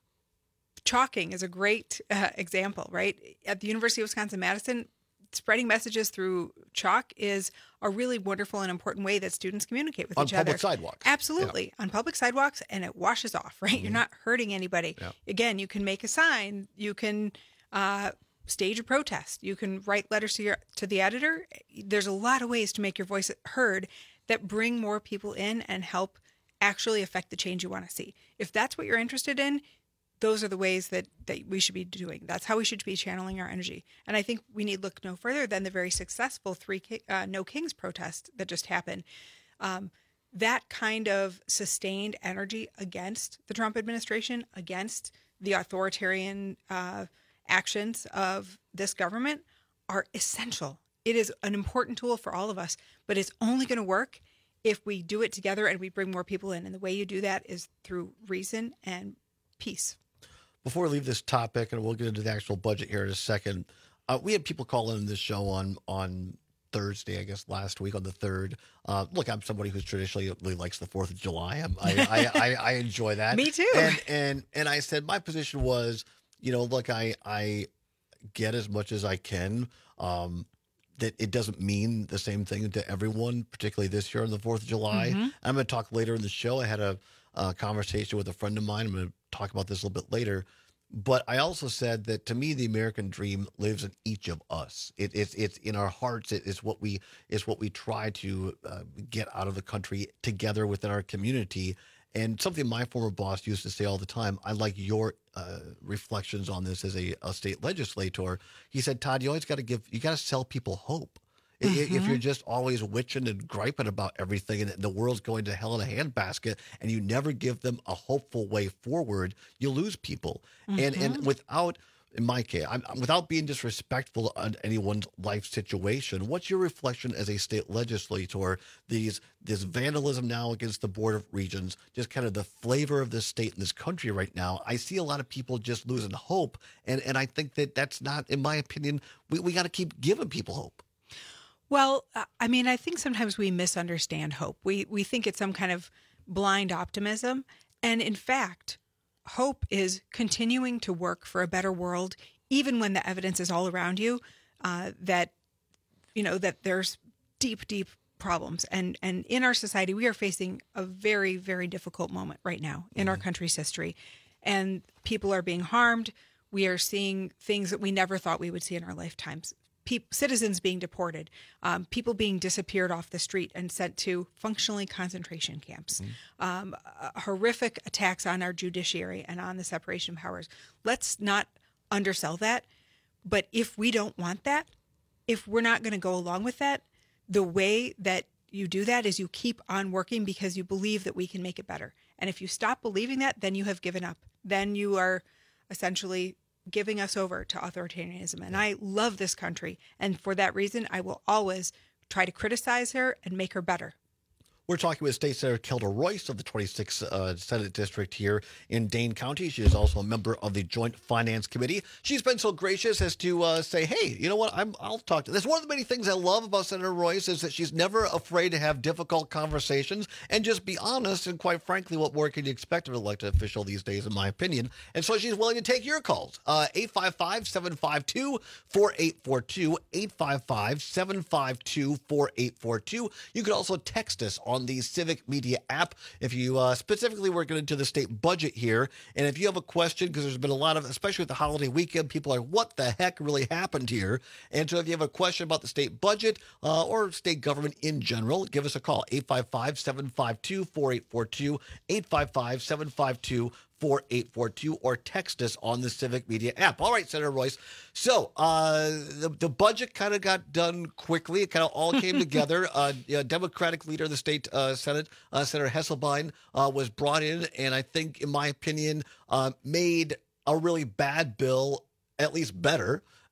chalking is a great uh, example, right? At the University of Wisconsin-Madison, spreading messages through chalk is a really wonderful and important way that students communicate with on each other. On public sidewalks. Absolutely. Yeah. On public sidewalks, and it washes off, right? Mm-hmm. You're not hurting anybody. Yeah. Again, you can make a sign. You can uh, stage a protest. You can write letters to, your, to the editor. There's a lot of ways to make your voice heard that bring more people in and help actually affect the change you want to see. If that's what you're interested in, those are the ways that, that we should be doing. That's how we should be channeling our energy. And I think we need look no further than the very successful three uh, No Kings protest that just happened. Um, that kind of sustained energy against the Trump administration, against the authoritarian uh, actions of this government are essential. It is an important tool for all of us, but it's only going to work if we do it together and we bring more people in. And the way you do that is through reason and peace. Before we leave this topic, and we'll get into the actual budget here in a second, uh, we had people call in this show on on Thursday, I guess last week on the third. Uh, look, I'm somebody who's traditionally really likes the Fourth of July. I'm, I, I, I I enjoy that. Me too. And and and I said my position was, you know, look, I I get as much as I can. Um, that it doesn't mean the same thing to everyone, particularly this year on the Fourth of July. Mm-hmm. I'm going to talk later in the show. I had a, a conversation with a friend of mine. I'm going to talk about this a little bit later. But I also said that to me, the American dream lives in each of us. It, it's it's in our hearts. It, it's what we it's what we try to uh, get out of the country together within our community. And something my former boss used to say all the time, I like your uh, reflections on this as a, a state legislator. He said, Todd, you always got to give, you got to sell people hope. Mm-hmm. If you're just always witching and griping about everything and the world's going to hell in a handbasket and you never give them a hopeful way forward, you lose people. Mm-hmm. And and without, in my case, I'm, without being disrespectful on anyone's life situation, what's your reflection as a state legislator? These this vandalism now against the Board of Regents, just kind of the flavor of this state and this country right now. I see a lot of people just losing hope, and and I think that that's not, in my opinion, we we got to keep giving people hope. Well, I mean, I think sometimes we misunderstand hope. We we think it's some kind of blind optimism. And in fact, hope is continuing to work for a better world, even when the evidence is all around you, uh, that, you know, that there's deep, deep problems. And, and in our society, we are facing a very, very difficult moment right now in mm-hmm. our country's history. And people are being harmed. We are seeing things that we never thought we would see in our lifetimes. People, citizens being deported, um, people being disappeared off the street and sent to functionally concentration camps, mm-hmm. um, uh, horrific attacks on our judiciary and on the separation of powers. Let's not undersell that. But if we don't want that, if we're not going to go along with that, the way that you do that is you keep on working because you believe that we can make it better. And if you stop believing that, then you have given up. Then you are essentially giving us over to authoritarianism. And I love this country. And for that reason, I will always try to criticize her and make her better. We're talking with State Senator Kelda Royce of the twenty-sixth uh, Senate District here in Dane County. She is also a member of the Joint Finance Committee. She's been so gracious as to uh, say, hey, you know what, I'm, I'll talk to... That's one of the many things I love about Senator Royce is that she's never afraid to have difficult conversations and just be honest. And quite frankly, what more can you expect of an elected official these days, in my opinion? And so she's willing to take your calls. Uh, eight five five, seven five two, four eight four two, eight five five, seven five two, four eight four two. You can also text us on the Civic Media app. If you uh, specifically we're going into the state budget here, and if you have a question, because there's been a lot of, especially with the holiday weekend, people are, what the heck really happened here? And so if you have a question about the state budget uh, or state government in general, give us a call, eight five five, seven five two, four eight four two, eight five five, seven five two, four eight four two, or text us on the Civic Media app. All right, Senator Royce. So uh, the, the budget kind of got done quickly. It kind of all came together. Uh, yeah, Democratic leader of the state uh, Senate, uh, Senator Hesselbein, uh, was brought in, and I think, in my opinion, uh, made a really bad bill at least better.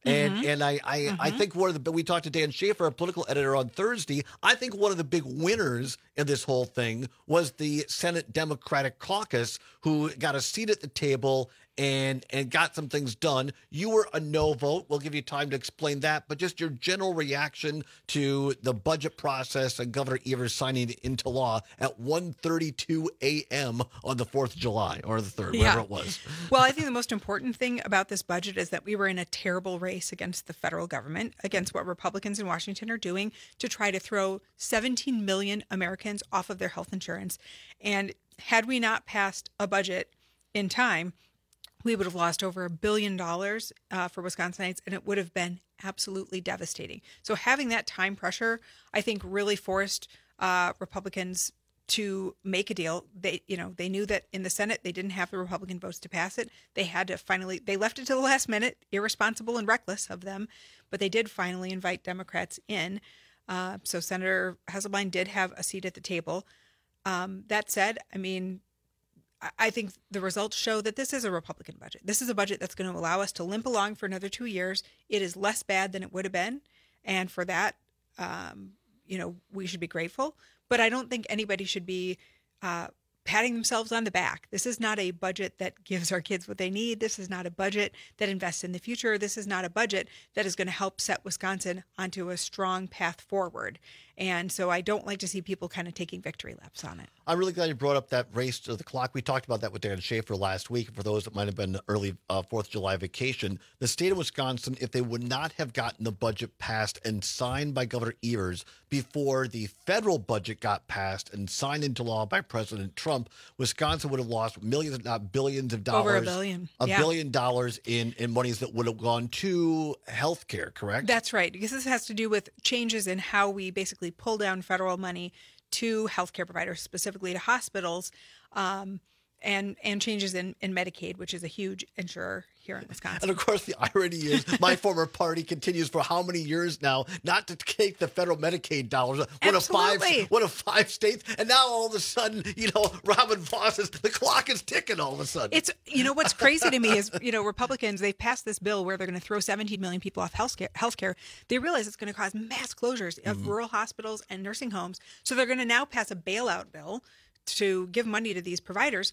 And Mhm. and I I, I Mhm. think one of the we talked to Dan Schaefer, a political editor, on Thursday. I think one of the big winners in this whole thing was the Senate Democratic Caucus, who got a seat at the table and and got some things done. You were a no vote. We'll give you time to explain that, but just your general reaction to the budget process and Governor Evers signing it into law at one thirty-two a.m. on the fourth of July or the third, whatever Yeah. it was. Well, I think the most important thing about this budget is that we were in a terrible race against the federal government, against what Republicans in Washington are doing to try to throw seventeen million Americans off of their health insurance. And had we not passed a budget in time, we would have lost over a billion dollars uh, for Wisconsinites, and it would have been absolutely devastating. So having that time pressure, I think, really forced uh, Republicans to make a deal. They, you know, they knew that in the Senate they didn't have the Republican votes to pass it. They had to finally, they left it to the last minute, irresponsible and reckless of them, but they did finally invite Democrats in. Uh, so Senator Hesselbein did have a seat at the table. Um, that said, I mean, I- I think the results show that this is a Republican budget. This is a budget that's going to allow us to limp along for another two years. It is less bad than it would have been. And for that, um, you know, we should be grateful. But I don't think anybody should be uh, patting themselves on the back. This is not a budget that gives our kids what they need. This is not a budget that invests in the future. This is not a budget that is going to help set Wisconsin onto a strong path forward. And so I don't like to see people kind of taking victory laps on it. I'm really glad you brought up that race to the clock. We talked about that with Dan Schaefer last week. For those that might have been early uh, fourth of July vacation, the state of Wisconsin, if they would not have gotten the budget passed and signed by Governor Evers before the federal budget got passed and signed into law by President Trump, Wisconsin would have lost millions, if not billions of dollars. Over a billion. A Yeah. billion dollars in, in monies that would have gone to health care, correct? That's right, because this has to do with changes in how we basically pull down federal money to healthcare providers, specifically to hospitals, um, and and changes in, in Medicaid, which is a huge insurer here in Wisconsin. And of course, the irony is my former party continues for how many years now not to take the federal Medicaid dollars. One of five, Absolutely. one of five states, and now all of a sudden, you know, Robin Voss is the clock is ticking. All of a sudden, It's, you know, what's crazy to me is, you know, Republicans, they've passed this bill where they're going to throw seventeen million people off healthcare. healthcare. They realize it's going to cause mass closures of Mm-hmm. rural hospitals and nursing homes. So they're going to now pass a bailout bill to give money to these providers.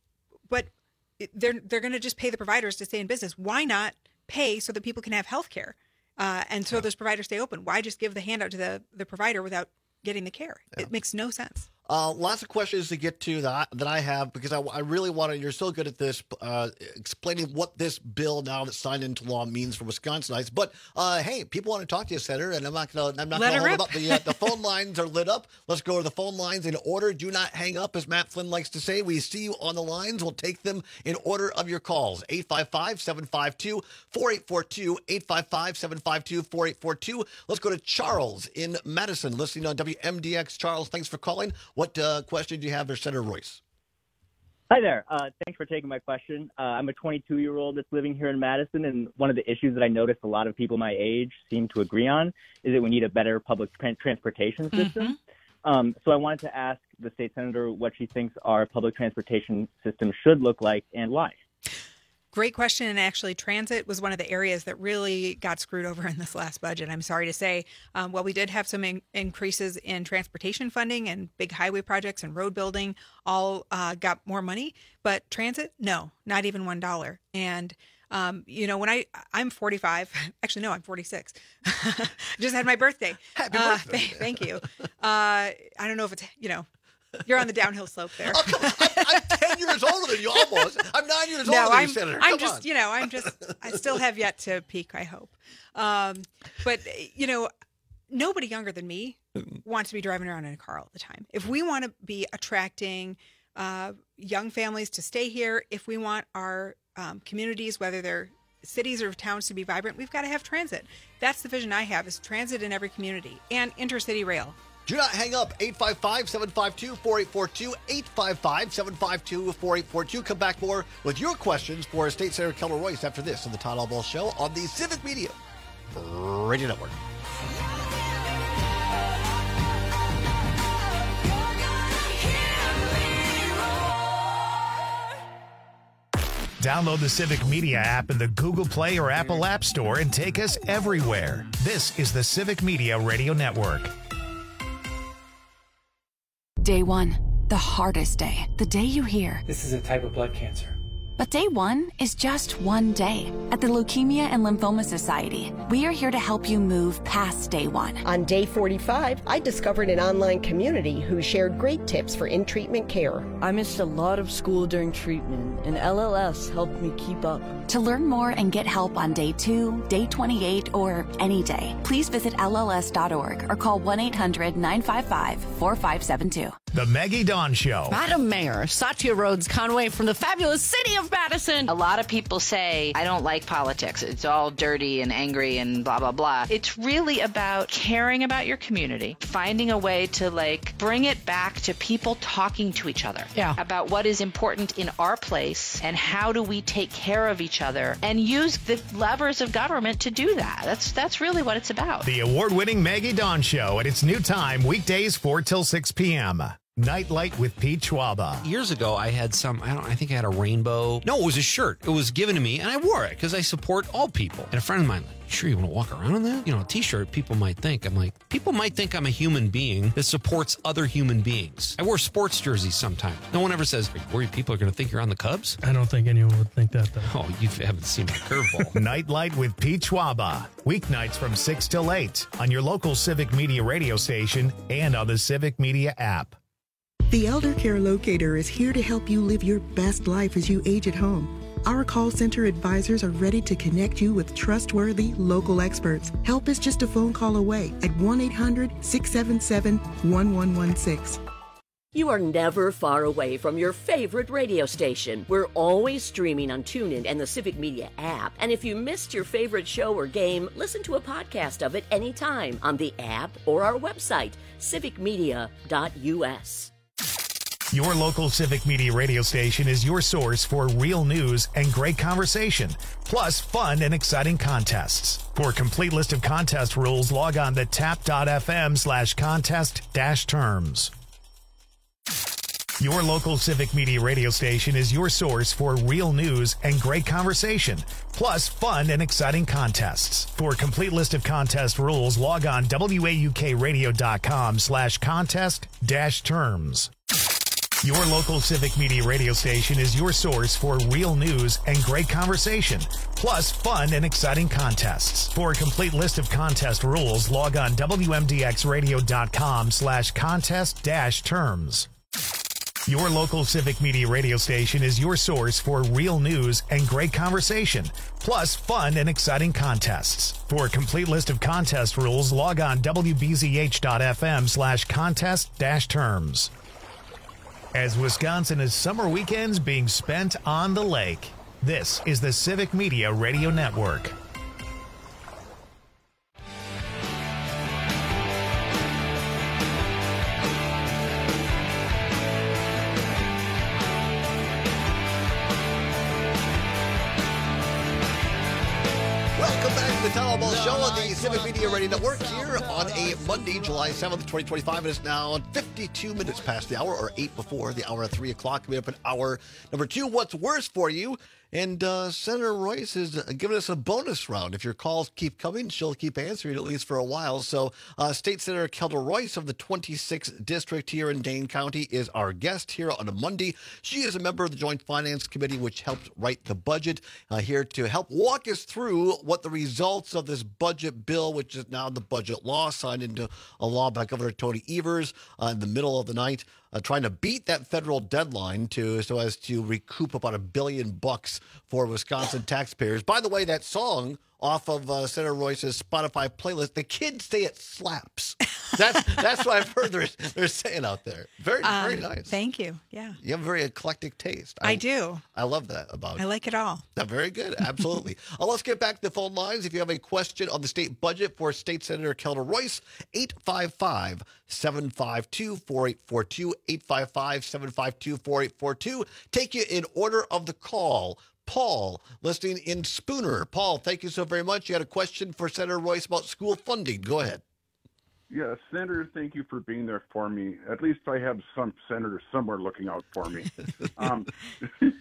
But they're they're going to just pay the providers to stay in business. Why not pay so that people can have health care? Uh, and so those providers stay open. Why just give the handout to the, the provider without getting the care? It makes no sense. Uh, lots of questions to get to that I, that I have because I, I really want to. You're so good at this, uh, explaining what this bill now that's signed into law means for Wisconsinites. But uh, hey, people want to talk to you, Senator, and I'm not going to. I'm not Let going to her hold them rip. up. The, uh, the phone lines are lit up. Let's go to the phone lines in order. Do not hang up, as Matt Flynn likes to say. We see you on the lines. We'll take them in order of your calls. eight five five, seven five two, four eight four two. eight five five, seven five two, four eight four two. Let's go to Charles in Madison, listening on W M D X. Charles, thanks for calling. What uh, question do you have for Senator Royce? Hi there. Uh, thanks for taking my question. Uh, I'm a twenty-two-year-old that's living here in Madison, and one of the issues that I noticed a lot of people my age seem to agree on is that we need a better public tra- transportation system. Um, so I wanted to ask the state senator what she thinks our public transportation system should look like and why. Great question. And actually, transit was one of the areas that really got screwed over in this last budget. I'm sorry to say. Um, while we did have some in- increases in transportation funding and big highway projects and road building, all uh, got more money. But transit, no, not even one dollar. And um, you know, when I I'm forty-five, actually no, I'm forty-six. Just had my birthday. Happy Uh, birthday! th- thank you. Uh, I don't know if it's you know. You're on the downhill slope there. Oh, come on. I'm, I'm ten years older than you, almost. I'm nine years no, older than I'm, you, Senator. I'm Come just, on. you know, I'm just, I still have yet to peak, I hope. Um, but, you know, nobody younger than me wants to be driving around in a car all the time. If we want to be attracting uh, young families to stay here, if we want our um, communities, whether they're cities or towns, to be vibrant, we've got to have transit. That's the vision I have, is transit in every community and intercity rail. Do not hang up. eight five five, seven five two, four eight four two. eight five five, seven five two, four eight four two. Come back more with your questions for State Senator Keller Royce after this on the Todd Albaugh Show on the Civic Media Radio Network. Download the Civic Media app in the Google Play or Apple App Store and take us everywhere. This is the Civic Media Radio Network. Day one, the hardest day. The day you hear, this is a type of blood cancer. But day one is just one day. At the Leukemia and Lymphoma Society, we are here to help you move past day one. On day forty-five, I discovered an online community who shared great tips for in-treatment care. I missed a lot of school during treatment, and L L S helped me keep up. To learn more and get help on day two, day twenty-eight, or any day, please visit L L S dot org or call one eight hundred nine five five four five seven two. The Maggie Dawn Show. Madam Mayor, Satya Rhodes Conway from the fabulous city of Madison. A lot of people say, I don't like politics. It's all dirty and angry and blah, blah, blah. It's really about caring about your community, finding a way to, like, bring it back to people talking to each other. Yeah. About what is important in our place and how do we take care of each other and use the levers of government to do that. That's, that's really what it's about. The award-winning Maggie Dawn Show at its new time, weekdays four till six p.m. Nightlight with Pete Schwaba. Years ago, I had some, I don't I think I had a rainbow. No, it was a shirt. It was given to me, and I wore it because I support all people. And a friend of mine, like, sure you want to walk around in that? You know, a t-shirt, people might think. I'm like, people might think I'm a human being that supports other human beings. I wear sports jerseys sometimes. No one ever says, are you worried people are going to think you're on the Cubs? I don't think anyone would think that, though. Oh, you haven't seen my curveball. Nightlight with Pete Schwaba. Weeknights from six till eight on your local Civic Media radio station and on the Civic Media app. The Elder Care Locator is here to help you live your best life as you age at home. Our call center advisors are ready to connect you with trustworthy local experts. Help is just a phone call away at one eight hundred six seven seven one one one six. You are never far away from your favorite radio station. We're always streaming on TuneIn and the Civic Media app. And if you missed your favorite show or game, listen to a podcast of it anytime on the app or our website, civic media dot u s. Your local Civic Media radio station is your source for real news and great conversation, plus fun and exciting contests. For a complete list of contest rules, log on to tap.fm slash contest dash terms. Your local Civic Media radio station is your source for real news and great conversation, plus fun and exciting contests. For a complete list of contest rules, log on waukradio.com slash contest dash terms. Your local Civic Media radio station is your source for real news and great conversation, plus fun and exciting contests. For a complete list of contest rules, log on wmdxradio.com slash contest dash terms. Your local Civic Media radio station is your source for real news and great conversation, plus fun and exciting contests. For a complete list of contest rules, log on wbzh.fm slash contest dash terms. As Wisconsin is summer weekends being spent on the lake, this is the Civic Media Radio Network. Welcome back to the Town Hall Show on the Civic Media Radio Network here on a Monday, July seventh, twenty twenty-five. It is now fifty-two minutes past the hour, or eight before the hour at three o'clock. Coming up in hour number two, what's worse for you? And uh, Senator Royce is giving us a bonus round. If your calls keep coming, she'll keep answering, at least for a while. So uh, State Senator Kelda Royce of the twenty-sixth District here in Dane County is our guest here on a Monday. She is a member of the Joint Finance Committee, which helped write the budget, uh, here to help walk us through what the results of this budget bill, which is now the budget law, signed into a law by Governor Tony Evers uh, in the middle of the night. Uh, trying to beat that federal deadline to so as to recoup about a billion bucks for Wisconsin taxpayers. By the way, that song off of uh, Senator Royce's Spotify playlist, the kids say it slaps. That's that's what I've heard they're, they're saying out there. Very, Um, very nice. Thank you. Yeah. You have a very eclectic taste. I do. I love that about I you. like it all. Yeah, very good. Absolutely. uh, let's get back to the phone lines. If you have a question on the state budget for State Senator Kelda Royce, eight five five, seven five two, four eight four two, eight five five, seven five two, four eight four two. Take you in order of the call. Paul, listening in Spooner. Paul, thank you so very much. You had a question for Senator Royce about school funding. Go ahead. Yeah, Senator, thank you for being there for me. At least I have some senator somewhere looking out for me. um,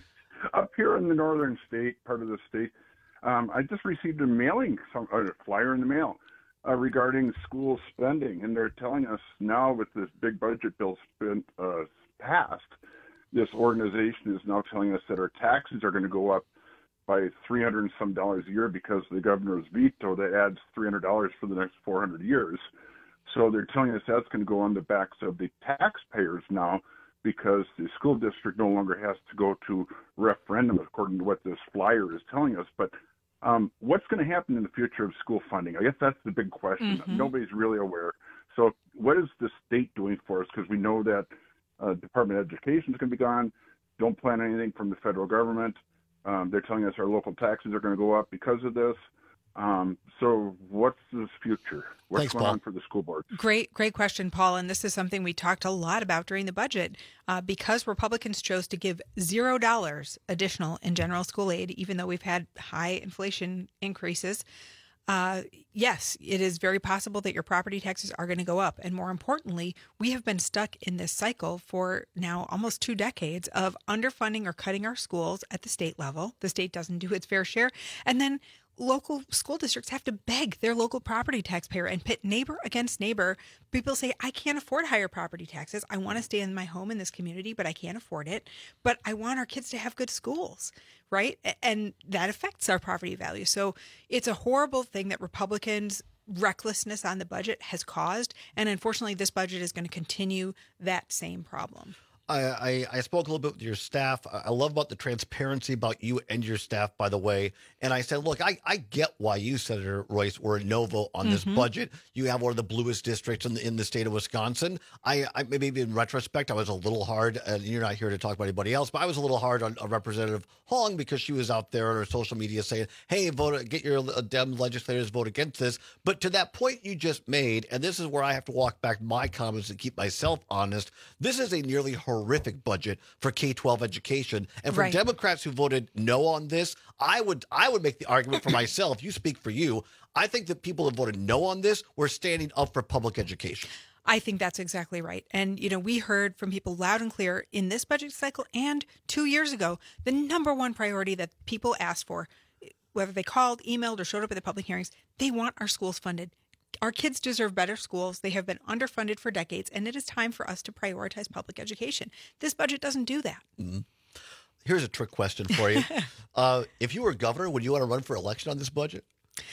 Up here in the northern state, part of the state, um, I just received a mailing, some, a flyer in the mail uh, regarding school spending, and they're telling us now with this big budget bill spent, uh, passed, this organization is now telling us that our taxes are going to go up by three hundred and some dollars a year because of the governor's veto that adds three hundred dollars for the next four hundred years. So they're telling us that's going to go on the backs of the taxpayers now, because the school district no longer has to go to referendum according to what this flyer is telling us. But um, what's going to happen in the future of school funding? I guess that's the big question. Mm-hmm. Nobody's really aware. So what is the state doing for us? Because we know that uh, Department of Education is going to be gone. Don't plan anything from the federal government. Um, they're telling us our local taxes are going to go up because of this. Um, so what's the future? What's Thanks, going Paul. on for the school boards? Great, great question, Paul. And this is something we talked a lot about during the budget. Uh, because Republicans chose to give zero dollars additional in general school aid, even though we've had high inflation increases, uh, yes, it is very possible that your property taxes are going to go up. And more importantly, we have been stuck in this cycle for now almost two decades of underfunding or cutting our schools at the state level. The state doesn't do its fair share. And then local school districts have to beg their local property taxpayer and pit neighbor against neighbor. People say, I can't afford higher property taxes. I want to stay in my home in this community, but I can't afford it. But I want our kids to have good schools, right? And that affects our property value. So it's a horrible thing that Republicans' recklessness on the budget has caused. And unfortunately, this budget is going to continue that same problem. I, I, I spoke a little bit with your staff. I love about the transparency about you and your staff, by the way. And I said, look, I, I get why you, Senator Royce, were a no vote on this Mm-hmm. budget. You have one of the bluest districts in the, in the state of Wisconsin. I, I maybe in retrospect, I was a little hard, and you're not here to talk about anybody else, but I was a little hard on uh, Representative Hong because she was out there on her social media saying, hey, vote, get your uh, Dem legislators vote against this. But to that point you just made, and this is where I have to walk back my comments and keep myself honest, this is a nearly horrific budget for K twelve education. And for Right. Democrats who voted no on this, I would I would make the argument for myself. You speak for you. I think that people who voted no on this were standing up for public education. I think that's exactly right. And, you know, we heard from people loud and clear in this budget cycle and two years ago, the number one priority that people asked for, whether they called, emailed, or showed up at the public hearings, they want our schools funded. Our kids deserve better schools. They have been underfunded for decades, and it is time for us to prioritize public education. This budget doesn't do that. Mm-hmm. Here's a trick question for you. uh, if you were governor, would you want to run for election on this budget?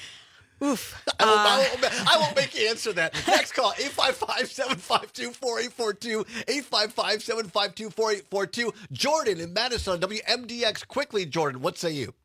Oof. I won't, Uh, I, won't, I won't make you answer that. Next call, eight five five, seven five two, four eight four two, eight five five, seven five two, four eight four two. Jordan in Madison, W M D X. Quickly, Jordan, what say you?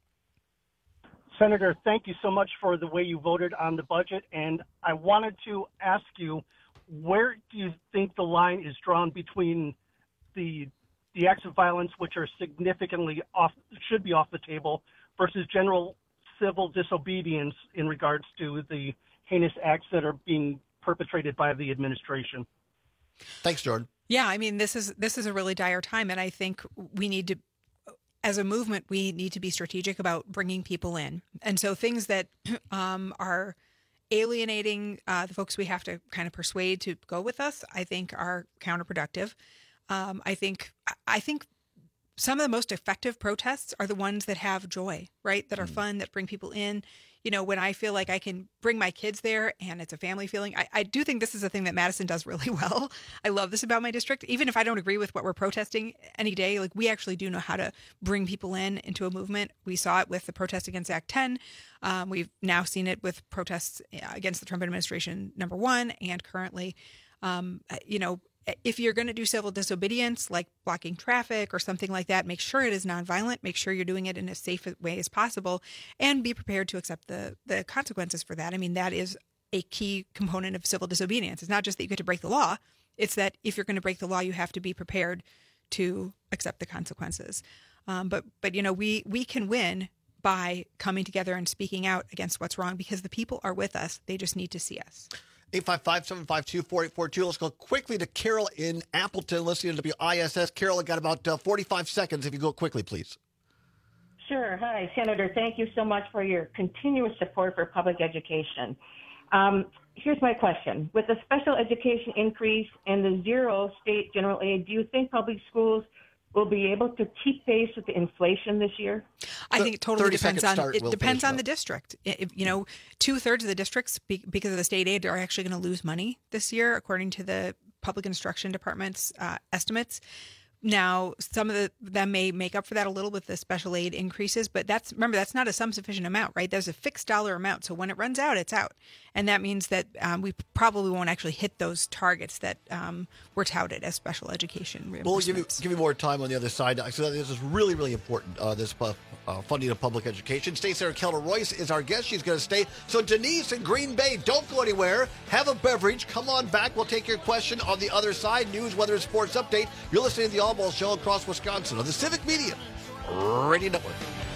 Senator, thank you so much for the way you voted on the budget. And I wanted to ask you, where do you think the line is drawn between the the acts of violence, which are significantly off, should be off the table, versus general civil disobedience in regards to the heinous acts that are being perpetrated by the administration? Thanks, Jordan. Yeah, I mean, this is this is a really dire time, and I think we need to, as a movement, we need to be strategic about bringing people in. And so things that um, are alienating uh, the folks we have to kind of persuade to go with us, I think are counterproductive. Um, I think I think some of the most effective protests are the ones that have joy, right? That are fun, that bring people in. You know, when I feel like I can bring my kids there and it's a family feeling, I, I do think this is a thing that Madison does really well. I love this about my district. Even if I don't agree with what we're protesting any day, like we actually do know how to bring people in into a movement. We saw it with the protest against Act ten. Um, we've now seen it with protests against the Trump administration, number one, and currently, um, you know, if you're going to do civil disobedience, like blocking traffic or something like that, make sure it is nonviolent. Make sure you're doing it in as safe a way as possible, and be prepared to accept the the consequences for that. I mean, that is a key component of civil disobedience. It's not just that you get to break the law. It's that if you're going to break the law, you have to be prepared to accept the consequences. Um, but but you know, we we can win by coming together and speaking out against what's wrong, because the people are with us. They just need to see us. eight five five, seven five two, four eight four two. Let's go quickly to Carol in Appleton, listening to W I S S. Carol, I got about uh, forty-five seconds if you go quickly, please. Sure. Hi, Senator. Thank you so much for your continuous support for public education. Um, here's my question. With the special education increase and the zero state general aid, do you think public schools will be able to keep pace with the inflation this year? I think it totally depends on start, it we'll depends on up. the district. If, you know, two thirds of the districts, be, because of the state aid, are actually going to lose money this year, according to the Public Instruction Department's uh, estimates. Now, some of the, them may make up for that a little with the special aid increases, but that's remember that's not a sum sufficient amount, right? There's a fixed dollar amount, so when it runs out, it's out, and that means that um, we probably won't actually hit those targets that um, were touted as special education reimbursements. We'll give you, give you more time on the other side. So this is really, really important, uh, this uh, funding of public education. State Senator Kelda Royce is our guest. She's going to stay. So Denise in Green Bay, don't go anywhere. Have a beverage. Come on back. We'll take your question on the other side. News, weather, sports update. You're listening to the All Ball Show across Wisconsin on the Civic Media Radio Network.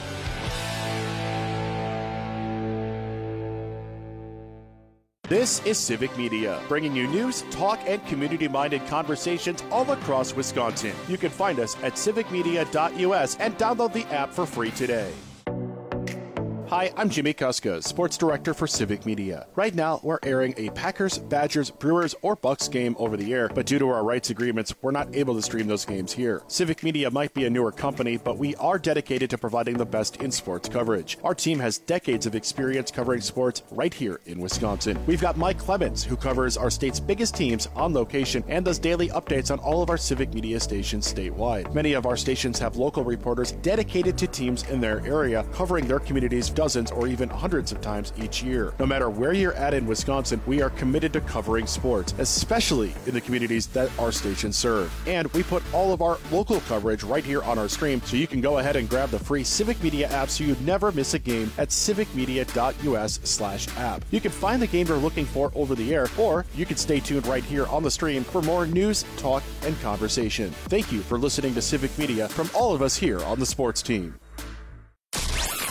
This is Civic Media, bringing you news, talk, and community-minded conversations all across Wisconsin. You can find us at civic media dot U S and download the app for free today. Hi, I'm Jimmy Kuska, Sports Director for Civic Media. Right now, we're airing a Packers, Badgers, Brewers, or Bucks game over the air, but due to our rights agreements, we're not able to stream those games here. Civic Media might be a newer company, but we are dedicated to providing the best in sports coverage. Our team has decades of experience covering sports right here in Wisconsin. We've got Mike Clemens, who covers our state's biggest teams on location and does daily updates on all of our Civic Media stations statewide. Many of our stations have local reporters dedicated to teams in their area, covering their communities dozens or even hundreds of times each year. No matter where you're at in Wisconsin, we are committed to covering sports, especially in the communities that our stations serve. And we put all of our local coverage right here on our stream, so you can go ahead and grab the free Civic Media app so you never miss a game at civic media dot U S slash app. You can find the game you're looking for over the air, or you can stay tuned right here on the stream for more news, talk, and conversation. Thank you for listening to Civic Media from all of us here on the sports team.